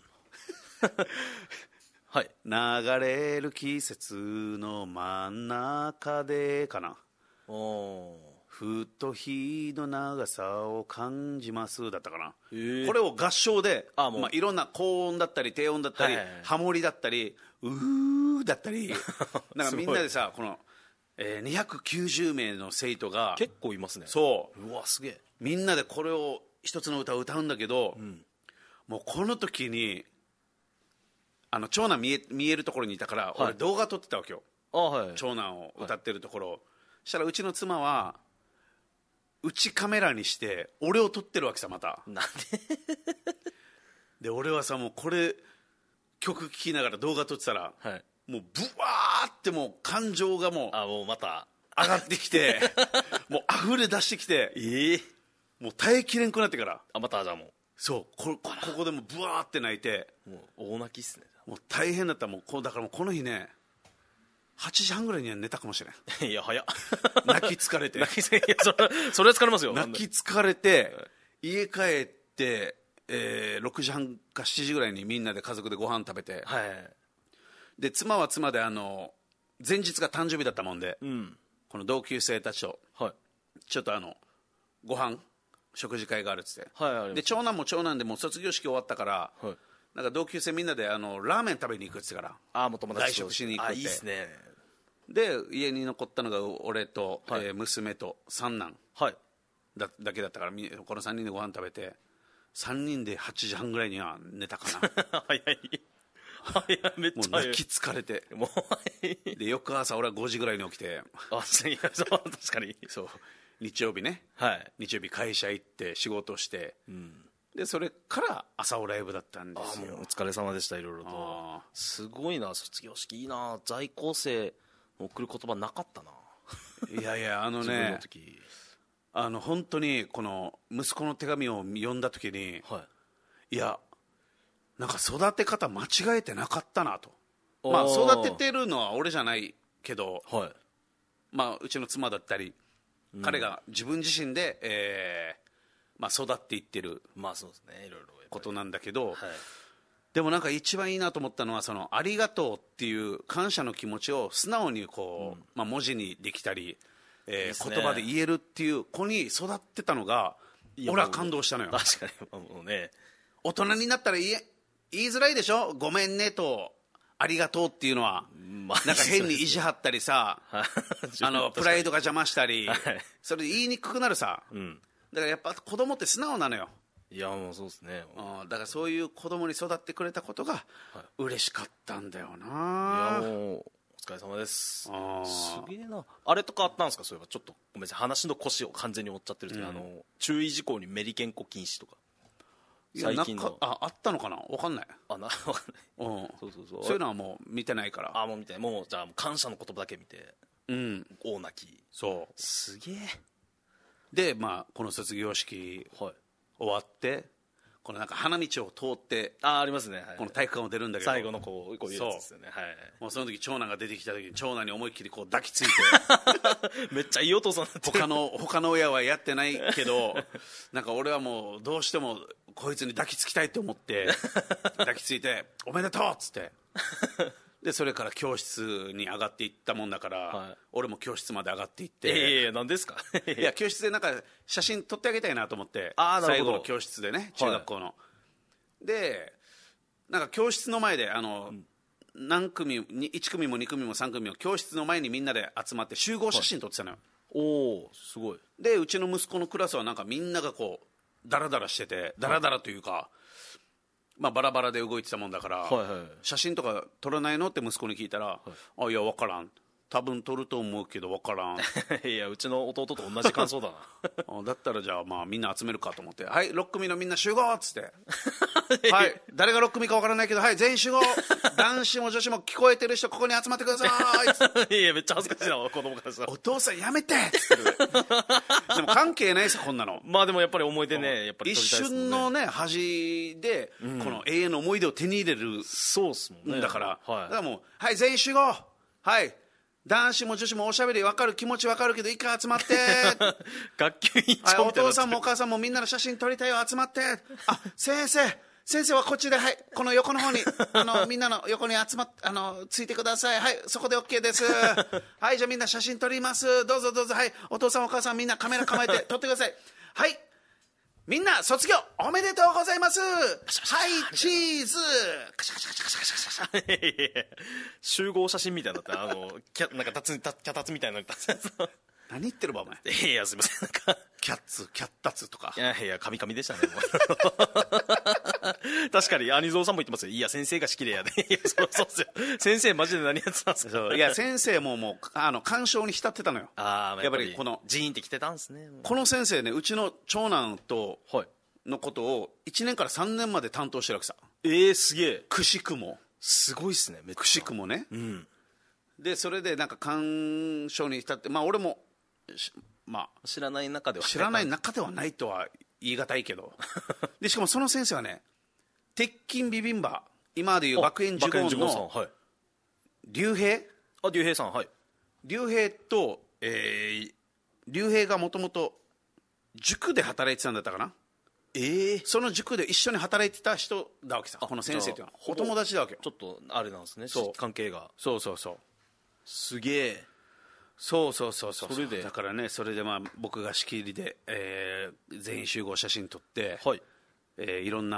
はい、流れる季節の真ん中でかな、 おふと日の長さを感じますだったかな、 えー、 これを合唱であもう、 まあ、いろんな高音だったり低音だったり、はいはいはい、ハモリだったりうーだったりなんかみんなでさこの、えー、にひゃくきゅうじゅうめいの生徒が結構いますね。 そううわすげえみんなでこれを一つの歌を歌うんだけど、うん、もうこの時にあの長男見え、見えるところにいたから、はい、俺動画撮ってたわけよ、 あ、はい、 長男を歌ってるところ、はい、したらうちの妻はうちカメラにして俺を撮ってるわけさまた。 なんでで俺はさもうこれ曲聴きながら動画撮ってたら、 はい、 もうブワーってもう感情がもうあもうまた上がってきてもう溢れ出してきて、 えー、 もう耐えきれんくなってからあまたじゃあもうそう こ, ここでもブワーって泣いてもう大泣きっすね。 もう大変だった。もうこうだからもうこの日ねはちじはんぐらいには寝たかもしれないいや早っ泣き疲れて泣きいやそれそれは疲れますよ。 泣き疲れて家帰って、えー、ろくじはんかしちじぐらいにみんなで家族でご飯食べて、 はい、 で妻は妻であの前日が誕生日だったもんで、 うん、 この同級生たちと、 はい、 ちょっとあのご飯食事会があるっつって、 はい、 で長男も長男でもう卒業式終わったから、 はい、 なんか同級生みんなであのラーメン食べに行くって言ってから、 あもう友達外食しに行くって。 あいいですね。 で家に残ったのが俺と、 はいえー娘と三男、 はい、 だ, だけだったから、このさんにんでご飯食べてさんにんではちじはんぐらいには寝たかな早い早い、めっちゃ早い。 もう泣き疲れて、 もうで翌朝俺はごじぐらいに起きて、 あいやそう確かにそう日曜日ね、 はい、 日曜日会社行って仕事して、うん、でそれから朝おライブだったんですよ。 あもうお疲れ様でした。いろいろとすごいな、卒業式いいな。在校生送る言葉なかったな。 いやいやあのねあの本当にこの息子の手紙を読んだ時に、はい、いやなんか育て方間違えてなかったなと。まあ育ててるのは俺じゃないけど、はい、まあうちの妻だったり、うん、彼が自分自身で、えーまあ、育っていってるまあそうですね、いろいろことなんだけど、 はい、 でもなんか一番いいなと思ったのはそのありがとうっていう感謝の気持ちを素直にこう、うんまあ、文字にできたり、えー、言葉で言えるっていう子に育ってたのが俺は感動したのよ。 確かにもうね、 大人になったら言え言いづらいでしょ、ごめんねとありがとうっていうのは、まあ、なんか変に意地張ったりさあのプライドが邪魔したり、はい、それで言いにくくなるさ、うん、だからやっぱ子供って素直なのよ。 いやもうそうですね、 うん、だからそういう子供に育ってくれたことが嬉しかったんだよな。 いやもうお疲れ様です。あすげえな。あれとかあったんですか、そういえば。ちょっとごめんなさい、話の腰を完全に折っちゃってるんですけど、うん、あの注意事項にメリケンコ禁止とか最近の あ, あったのかな分かんない。 あな分かんない、うん、そうそうそう、 そういうのはもう見てないから。 あもう見てもうじゃあもう感謝の言葉だけ見て、うん、大泣き。 そうすげえ。 でまあこの卒業式、はい、終わってこのなんか花道を通ってあありますね、はい、 この体育館を出るんだけど最後のこうこういうやつですよね。はい、 もうその時長男が出てきた時に長男に思いっきりこう抱きついてめっちゃいいお父さんだって。 他の他の親はやってないけどなんか俺はもうどうしてもこいつに抱きつきたいと思って抱きついておめでとうっつってでそれから教室に上がっていったもんだから、はい、俺も教室まで上がっていって、 ええー、何ですかいや教室でなんか写真撮ってあげたいなと思って、 あ最後の教室でね、中学校の、はい、でなんか教室の前であの、うん、何組いち組もに組もさん組も教室の前にみんなで集まって集合写真撮ってたのよ、 はい、おおすごい。 でうちの息子のクラスはなんかみんながこうダラダラしてて、ダラダラというか、はい、まあ、バラバラで動いてたもんだから、はいはい、写真とか撮らないのって息子に聞いたら、はい、あいや分からん、多分撮ると思うけど分からんいやうちの弟と同じ感想だなだったらじゃあまあみんな集めるかと思って、はいろっ組のみんな集合っつってはい誰がろっ組か分からないけどはい全員集合男子も女子も聞こえてる人ここに集まってくださいいやめっちゃ恥ずかしいな子供からしたらお父さんやめてっつってでも関係ないですよこんなの。 まあでもやっぱり思い出ね、やっぱり一瞬のね恥で、うん、この永遠の思い出を手に入れるそうっすもんね。 だから、 はい、 だからもうはい全員集合、はい男子も女子もおしゃべり分かる気持ち分かるけど一回集まって学級委員長みたいな、 はい、お父さんもお母さんもみんなの写真撮りたいよ集まってあ先生先生はこっちではいこの横の方にあのみんなの横に集まっあのついてくださいはいそこで OK ですはいじゃあみんな写真撮りますどうぞどうぞはいお父さんお母さんみんなカメラ構えて撮ってくださいはいみんな卒業おめでとうございますはいチーズカシャカシャカシャカシャカシャカシャ集合写真みたいなのだったあのキャなんか立つキャタツみたいなの何言ってるばお前いやすみませんなんかキャッツキャッタツとかいやいやカミカミでしたね確かに兄蔵さんも言ってますよいや先生が仕切れやでいやそうそうっすよ先生マジで何やってたんですかいや先生ももうあの感傷に浸ってたのよ。 ああやっぱりこのジーンって来てたんですね。 この先生ねうちの長男とのことをいちねんからさんねんまで担当してるわけさ。 えー、すげえくしくもすごいっすね。 くしくもね、 うん、 でそれでなんか感傷に浸ってまあ俺もまあ、 知らない中では知らない中ではないとは言い難いけどでしかもその先生はね鉄筋ビビンバ今でいう爆炎呪言の竜兵あ竜兵さんはい竜兵と、えー、竜兵がもともと塾で働いてたんだったかな、 えー、 その塾で一緒に働いてた人だわけさこの先生っていうのはお友達だわけよ。 ちょっとあれなんですねそう関係がそうそうそうすげえそうそうそうそうそれでだからねそれでまあ僕が仕切りで、えー、全員集合写真撮って、 はいえー、いろんな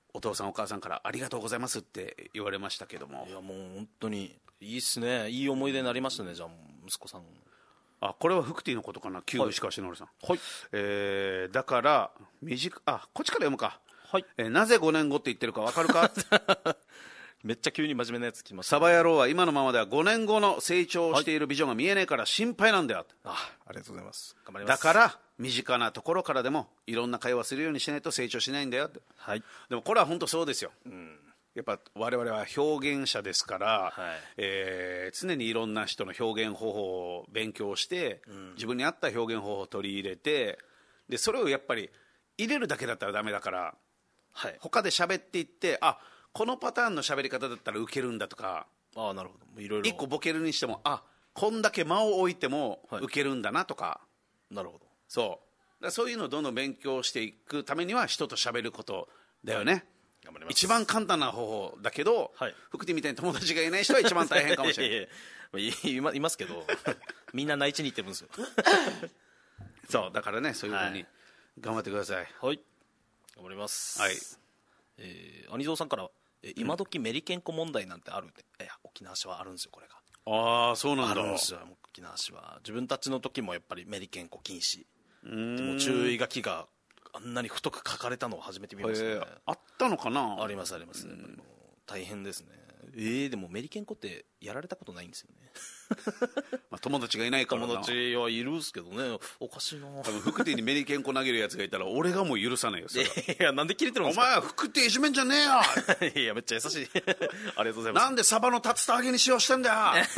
お父さんお母さんからありがとうございますって言われましたけども。 いやもう本当にいいっすね。いい思い出になりましたね。じゃあ息子さん。 あ、これはフクティのことかな。旧石川忍さん。 はい、 えー、だから短あこっちから読むか。 はい、 えー、なぜごねんごって言ってるか分かるかめっちゃ急に真面目なやつ来ました、 サバ野郎は今のままではごねんごの成長しているビジョンが見えないから心配なんだよ。 あありがとうございます。頑張ります。 だから身近なところからでもいろんな会話するようにしないと成長しないんだよって、 はい、 でもこれは本当そうですよ、うん、やっぱ我々は表現者ですから、はい、えー、常にいろんな人の表現方法を勉強して、うん、自分に合った表現方法を取り入れて、でそれをやっぱり入れるだけだったらダメだから、はい、他で喋っていって、あ、このパターンの喋り方だったらウケるんだとか、 あ、なるほど、いろいろ一個ボケるにしても、あ、こんだけ間を置いてもウケるんだなとか、はい、 なるほど、 そうだからそういうのをどんどん勉強していくためには人と喋ることだよね、はい、頑張ります。一番簡単な方法だけど、はい、福手みたいに友達がいない人は一番大変かもしれないい, い, いますけどみんな内地に行ってるんですよそうだからね、そういうふうに頑張ってください。 はい、頑張ります。 はい、 えー、アニゾーさんからえ今時メリケンコ問題なんてあるって、うん、いや沖縄市はあるんですよこれが。 ああ、そうなんだ。 あるんですよ沖縄市は。自分たちの時もやっぱりメリケンコ禁止でも注意書きがあんなに太く書かれたのを初めて見ましたね。 あったのかな。 ありますあります、ね、もう大変ですね。えー、でもメリケンコってやられたことないんですよねまあ友達がいないからな。 友達はいるんですけどね。おかしいな。 多分福手にメリケンコ投げるやつがいたら俺がもう許さないよそれ。いやなんで切れてるんですか。 お前は福手いじめんじゃねえよいやめっちゃ優しいありがとうございます。 なんでサバの竜田揚げにしようしてんだよ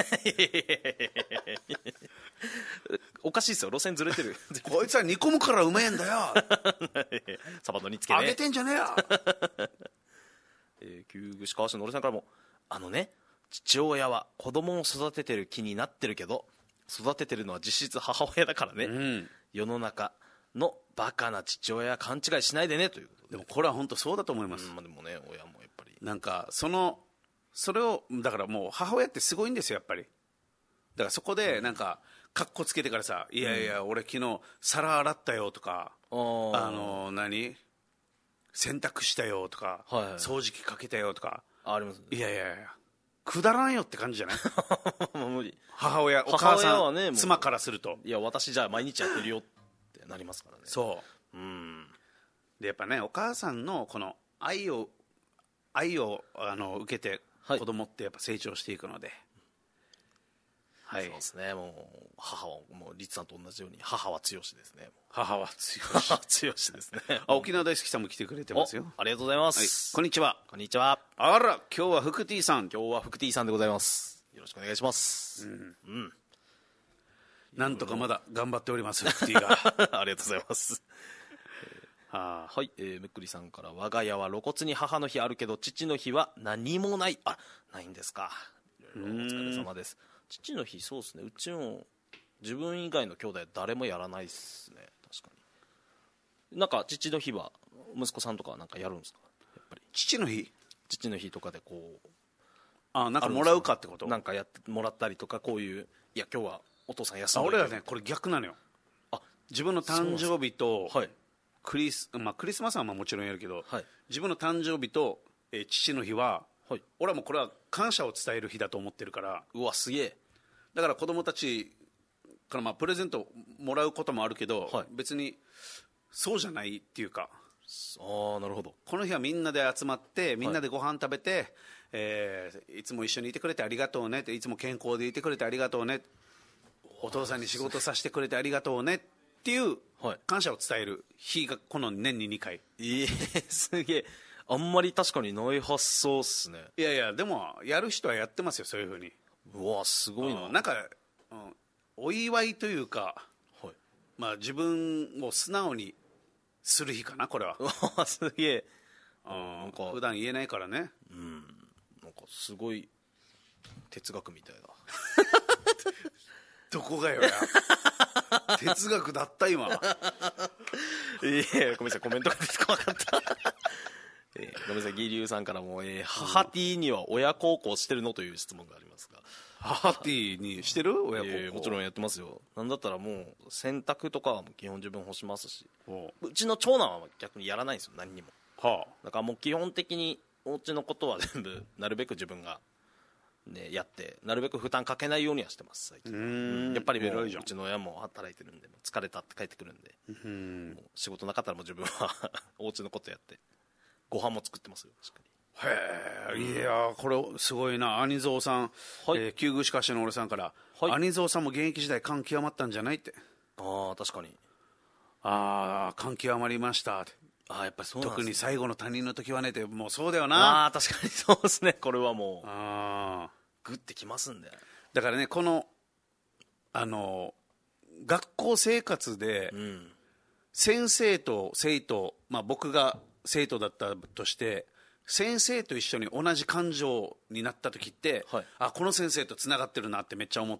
おかしいですよ、路線ずれてるこいつは煮込むからうめえんだよサバの煮つけね揚げてんじゃねえよえー、旧串川市の俺さんからも、あのね、父親は子供を育ててる気になってるけど育ててるのは実質母親だからね、うん、世の中のバカな父親は勘違いしないでねということで。 でもこれは本当そうだと思います、うん、 まあ、でもね、親もやっぱりなんかそのそれをだからもう母親ってすごいんですよやっぱり。だからそこでなんかカッコつけてからさ、いやいや俺昨日皿洗ったよとか、あの何洗濯したよとか、はいはい、掃除機かけたよとかあ, あります、ね、 いやいやいやくだらんよって感じじゃない無理。 母親お母さんは、ね、妻からすると、 いや私じゃあ毎日やってるよってなりますからね。 そう、うん、でやっぱねお母さんのこの愛を愛をあの受けて子供ってやっぱ成長していくので、 はい、そうですね。もう母はもうリツさんと同じように母は強しですね。 母は強し母強しですねあ、沖縄大好きさんも来てくれてますよ。 ありがとうございます、 はい、こんにちは。 こんにちは。 あら今日は福 T さん。 今日は福 T さんでございます。よろしくお願いします。うん、うん、 なんとかまだ頑張っております福 T がありがとうございますは, はい、えー、むっくりさんから我が家は露骨に母の日あるけど父の日は何もない。あ、ないんですか。いろいろお疲れ様です。父の日そうですね、うちも自分以外の兄弟は誰もやらないですね。確かになんか父の日は息子さんとかなんかやるんですか。やっぱり父の日父の日とかでこうあなんかもらうかってこと。 なんかやってもらったりとか、こういういや今日はお父さん休んで。 俺らねこれ逆なのよ。あ、自分の誕生日とクリス、まあ、クリスマスはまあもちろんやるけど、はい、自分の誕生日と、えー、父の日は、はい、俺はもうこれは感謝を伝える日だと思ってるから。 うわすげえ。 だから子供たちからまあプレゼントもらうこともあるけど、はい、別にそうじゃないっていうか。 ああなるほど。 この日はみんなで集まってみんなでご飯食べて、はい、えー、いつも一緒にいてくれてありがとうねって、いつも健康でいてくれてありがとうね、お父さんに仕事させてくれてありがとうねっていう感謝を伝える日がこの年ににかい。 えー、すげえ。あんまり確かにない発想っすね。 いやいやでもやる人はやってますよそういうふうに。 うわすごいな。 なんか、うん、お祝いというか、はい、まあ、自分を素直にする日かなこれは。 うわすげえ。 なんか普段言えないからね。 うん、なんかすごい哲学みたいだどこがよや哲学だった今いやごめんなさいコメントが出てこなかったえー、ごめんなさい義龍さんからも、えー、母 T には親孝行してるのという質問がありますが、 母 T にしてる親孝行、 えー、もちろんやってますよ。なんだったらもう洗濯とかはもう基本自分干しますし、うちの長男は逆にやらないんですよ何にも。 はあ、だからもう基本的にお家のことは全部なるべく自分が、ね、やってなるべく負担かけないようにはしてます最近。うんやっぱりもううちの親も働いてるんで疲れたって帰ってくるんで、うんもう仕事なかったらもう自分はお家のことやってご飯も作ってますよ確かに。 へえ、いやこれすごいな。兄蔵さん、はいえー、旧宮歯科師の俺さんから、はい、兄蔵さんも現役時代感極まったんじゃないって。 ああ確かに。 ああ感極まりましたって。 あやっぱりそうなんですね、 特に最後の他人の時はねってもうそうだよな。 ああ確かにそうですね。これはもうあグッてきますんで。 だからねこのあの学校生活で、うん、先生と生徒、まあ、僕が生徒だったとして先生と一緒に同じ感情になった時って、はい、あこの先生とつながってるなってめっちゃ思って、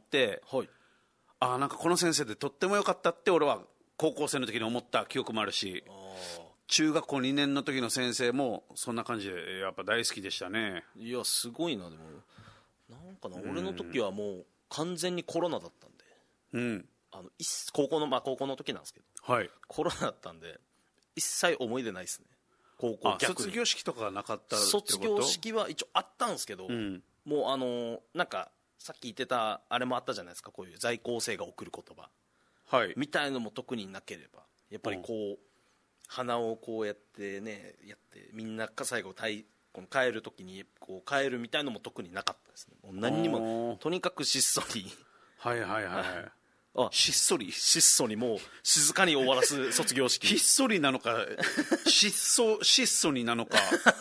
はい、あなんかこの先生でとってもよかったって俺は高校生の時に思った記憶もあるし、中学校にねんの時の先生もそんな感じでやっぱ大好きでしたね。 いやすごいな。でもなんかな、うん、俺の時はもう完全にコロナだったんで、うん、あの高校のまあ高校の時なんですけど、はい、コロナだったんで一切思い出ないですね。高校逆に卒業式とかがなかったってこと？ 卒業式は一応あったんですけど、うん、もうあのなんかさっき言ってたあれもあったじゃないですか、こういう在校生が送る言葉、はい、みたいのも特になければやっぱりこう、うん、鼻をこうやってねやってみんなが最後この帰る時にこう帰るみたいのも特になかったですね。もう何にもとにかくしっそりはいはいはいあしっそりしっそりもう静かに終わらす卒業式ひっそりなのかしっそしっそりなのか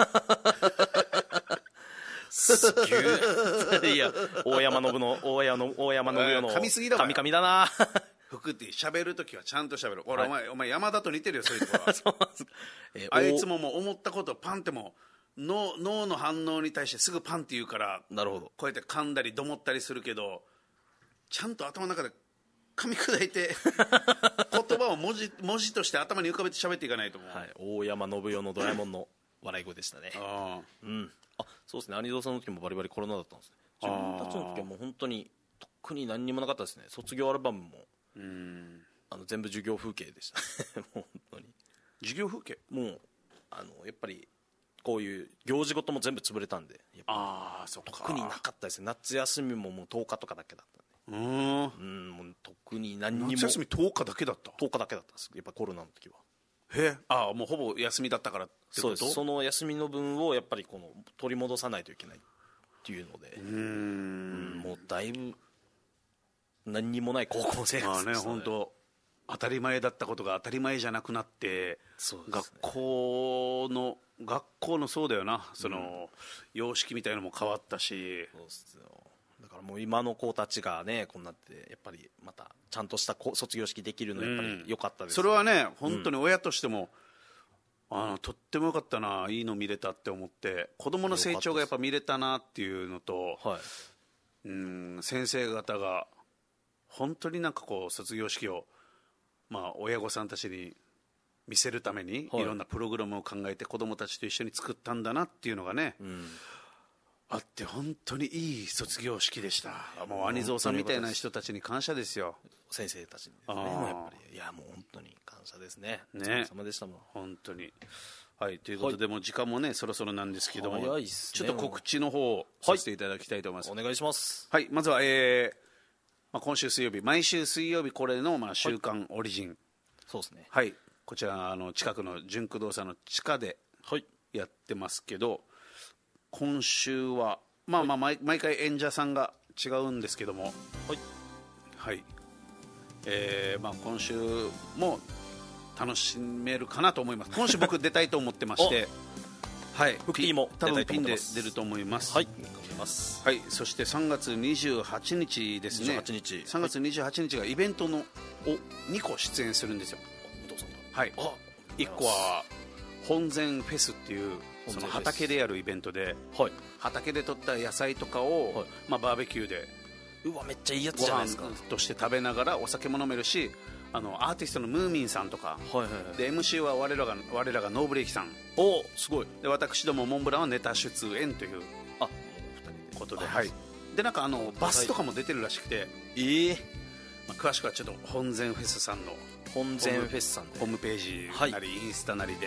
すげえいや大山信の大山の大山信代の神すぎだわ神々だな福って喋るときはちゃんと喋る。俺、はい、お前お前山田と似てるよそういうところはえー、あいつももう思ったことをパンっても脳脳の反応に対してすぐパンって言うから、 なるほど、 こうやって噛んだりどもったりするけどちゃんと頭の中で噛み砕いて言葉を文字文字として頭に浮かべて喋っていかないと思う、 はい、大山信代のドラえもんの笑い声でしたねあ、うん、あそうですね。兄蔵さんの時もバリバリコロナだったんですね。自分たちの時はもう本当に特に何にもなかったですね。卒業アルバムもうんあの全部授業風景でしたもう本当に授業風景もうあのやっぱりこういう行事ごとも全部潰れたんでやっぱあそっか特になかったですね。夏休みももうとおかとかだけだったんでうんうんもう特に何にも夏休みとおかだけだったとおかだけだったんですやっぱコロナの時は。 へえあもうほぼ休みだったからってこと？ そうです。その休みの分をやっぱりこの取り戻さないといけないっていうのでうんうんもうだいぶ何にもない高校生活でしたね。 まあね本当当たり前だったことが当たり前じゃなくなって、そうですね、学校の学校のそうだよなその、うん、様式みたいのも変わったしそうですよ。 だからもう今の子たちがねこうなってやっぱりまたちゃんとした卒業式できるのやっぱり良かったです、 ねうん、それはね本当に親としても、うん、あのとっても良かったないいの見れたって思って子供の成長がやっぱ見れたなっていうのと、はい、うん先生方が本当になんかこう卒業式を、まあ、親御さんたちに見せるためにいろんなプログラムを考えて子どもたちと一緒に作ったんだなっていうのがね、うん、あって本当にいい卒業式でした。もう兄蔵さんみたいな人たちに感謝ですよ。 先生たちにですねやっぱりいやもう本当に感謝ですね。お疲れ様でしたもん本当に。はいということで、はい、もう時間もねそろそろなんですけども、 早いっすね、 ちょっと告知の方をさせていただきたいと思います、 はい、お願いします。 はいまずはえーまあ、今週水曜日毎週水曜日これの、まあ、週刊オリジン、はい、 そうですね、 はい、こちらあの近くの純駆動さんの地下でやってますけど、はい、今週は、まあまあ、毎, 毎回演者さんが違うんですけども、はいはいえーまあ、今週も楽しめるかなと思います。今週僕出たいと思ってましてはい、 フッキーも多分ピンで出ると思います。 はい、 はい、そしてさんがつにじゅうはちにちですね。 にじゅうはちにちさんがつにじゅうはちにちがイベントのにこ出演するんですよ。 お父さんはい。いっこは本膳フェスっていうその畑でやるイベントで、はい、畑で採った野菜とかを、はいまあ、バーベキューでうわめっちゃいいやつじゃないですか。 ご飯として食べながらお酒も飲めるし、あのアーティストのムーミンさんとか、はいはいはい、で エムシー は我らが我らがノーブレーキさん、 おすごい。 で私どもモンブランはネタ出演というあことで、はい、でなんかあのバスとかも出てるらしくて、 えーまあ、詳しくはちょっと本膳フェスさんの本膳フェスさんでホームページなり、はい、インスタなりで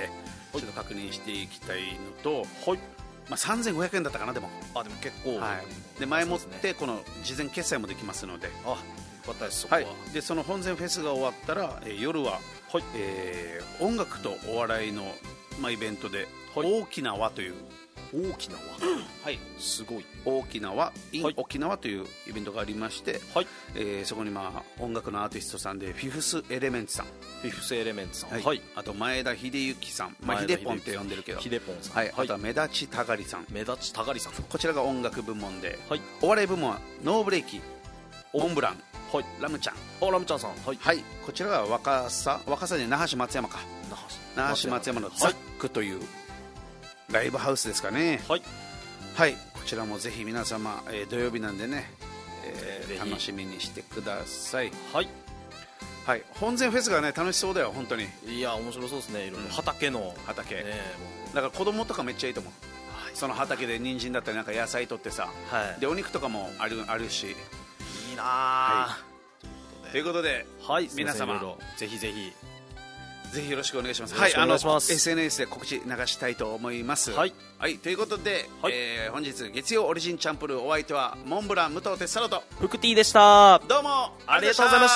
ちょっと確認していきたいのと、 はい、 まあ、さんぜんごひゃくえんだったかな。でもあでも結構、 はい、で前もってこの事前決済もできますので、 あよかったです。そこは、 はい、でその本前フェスが終わったら、えー、夜は、はい、えー、音楽とお笑いの、まあ、イベントで、はい、大きな輪という大きな輪はい、 すごい大きな輪 in、 はい、 沖縄というイベントがありまして、はい、えー、そこに、まあ、音楽のアーティストさんでフィフスエレメンツさんフィフスエレメンツさん、 はいはい、あと前田秀幸さん、まあ、ヒデポンって呼んでるけどヒデポンさん、 はい、あとは目立ちたがりさん目立ちたがりさん、 こちらが音楽部門で、はい、お笑い部門はノーブレーキ、モンブラン、はい、ラムちゃん、 あラムちゃんさん、はい、 はい、こちらが若さ若さで那覇市松山か那覇市松山のザックというライブハウスですかね。はい、はい、こちらもぜひ皆様、えー、土曜日なんでね、えー、楽しみにしてください。はい、はい、本前フェスがね楽しそうだよ本当に。 いや面白そうですね。いろいろ畑の畑、ね、だから子供とかめっちゃいいと思う、はい、その畑で人参だったりなんか野菜取ってさ、はい、でお肉とかもあるあるしいいな、はい、ということで、 はい、 皆様ぜひぜひぜひよろしくお願いします。 はい、あの エスエヌエス で告知流したいと思います。はい、はい、ということで、はい、えー、本日月曜オリジンチャンプルー、お相手はモンブラン武藤哲太郎とフクティでした。 どうもありがとうございました。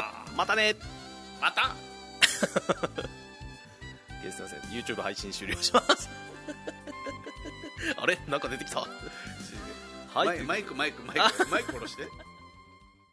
またね。 またすいません YouTube 配信終了しますあれなんか出てきたはい、マイクマイクマイクマイク下ろして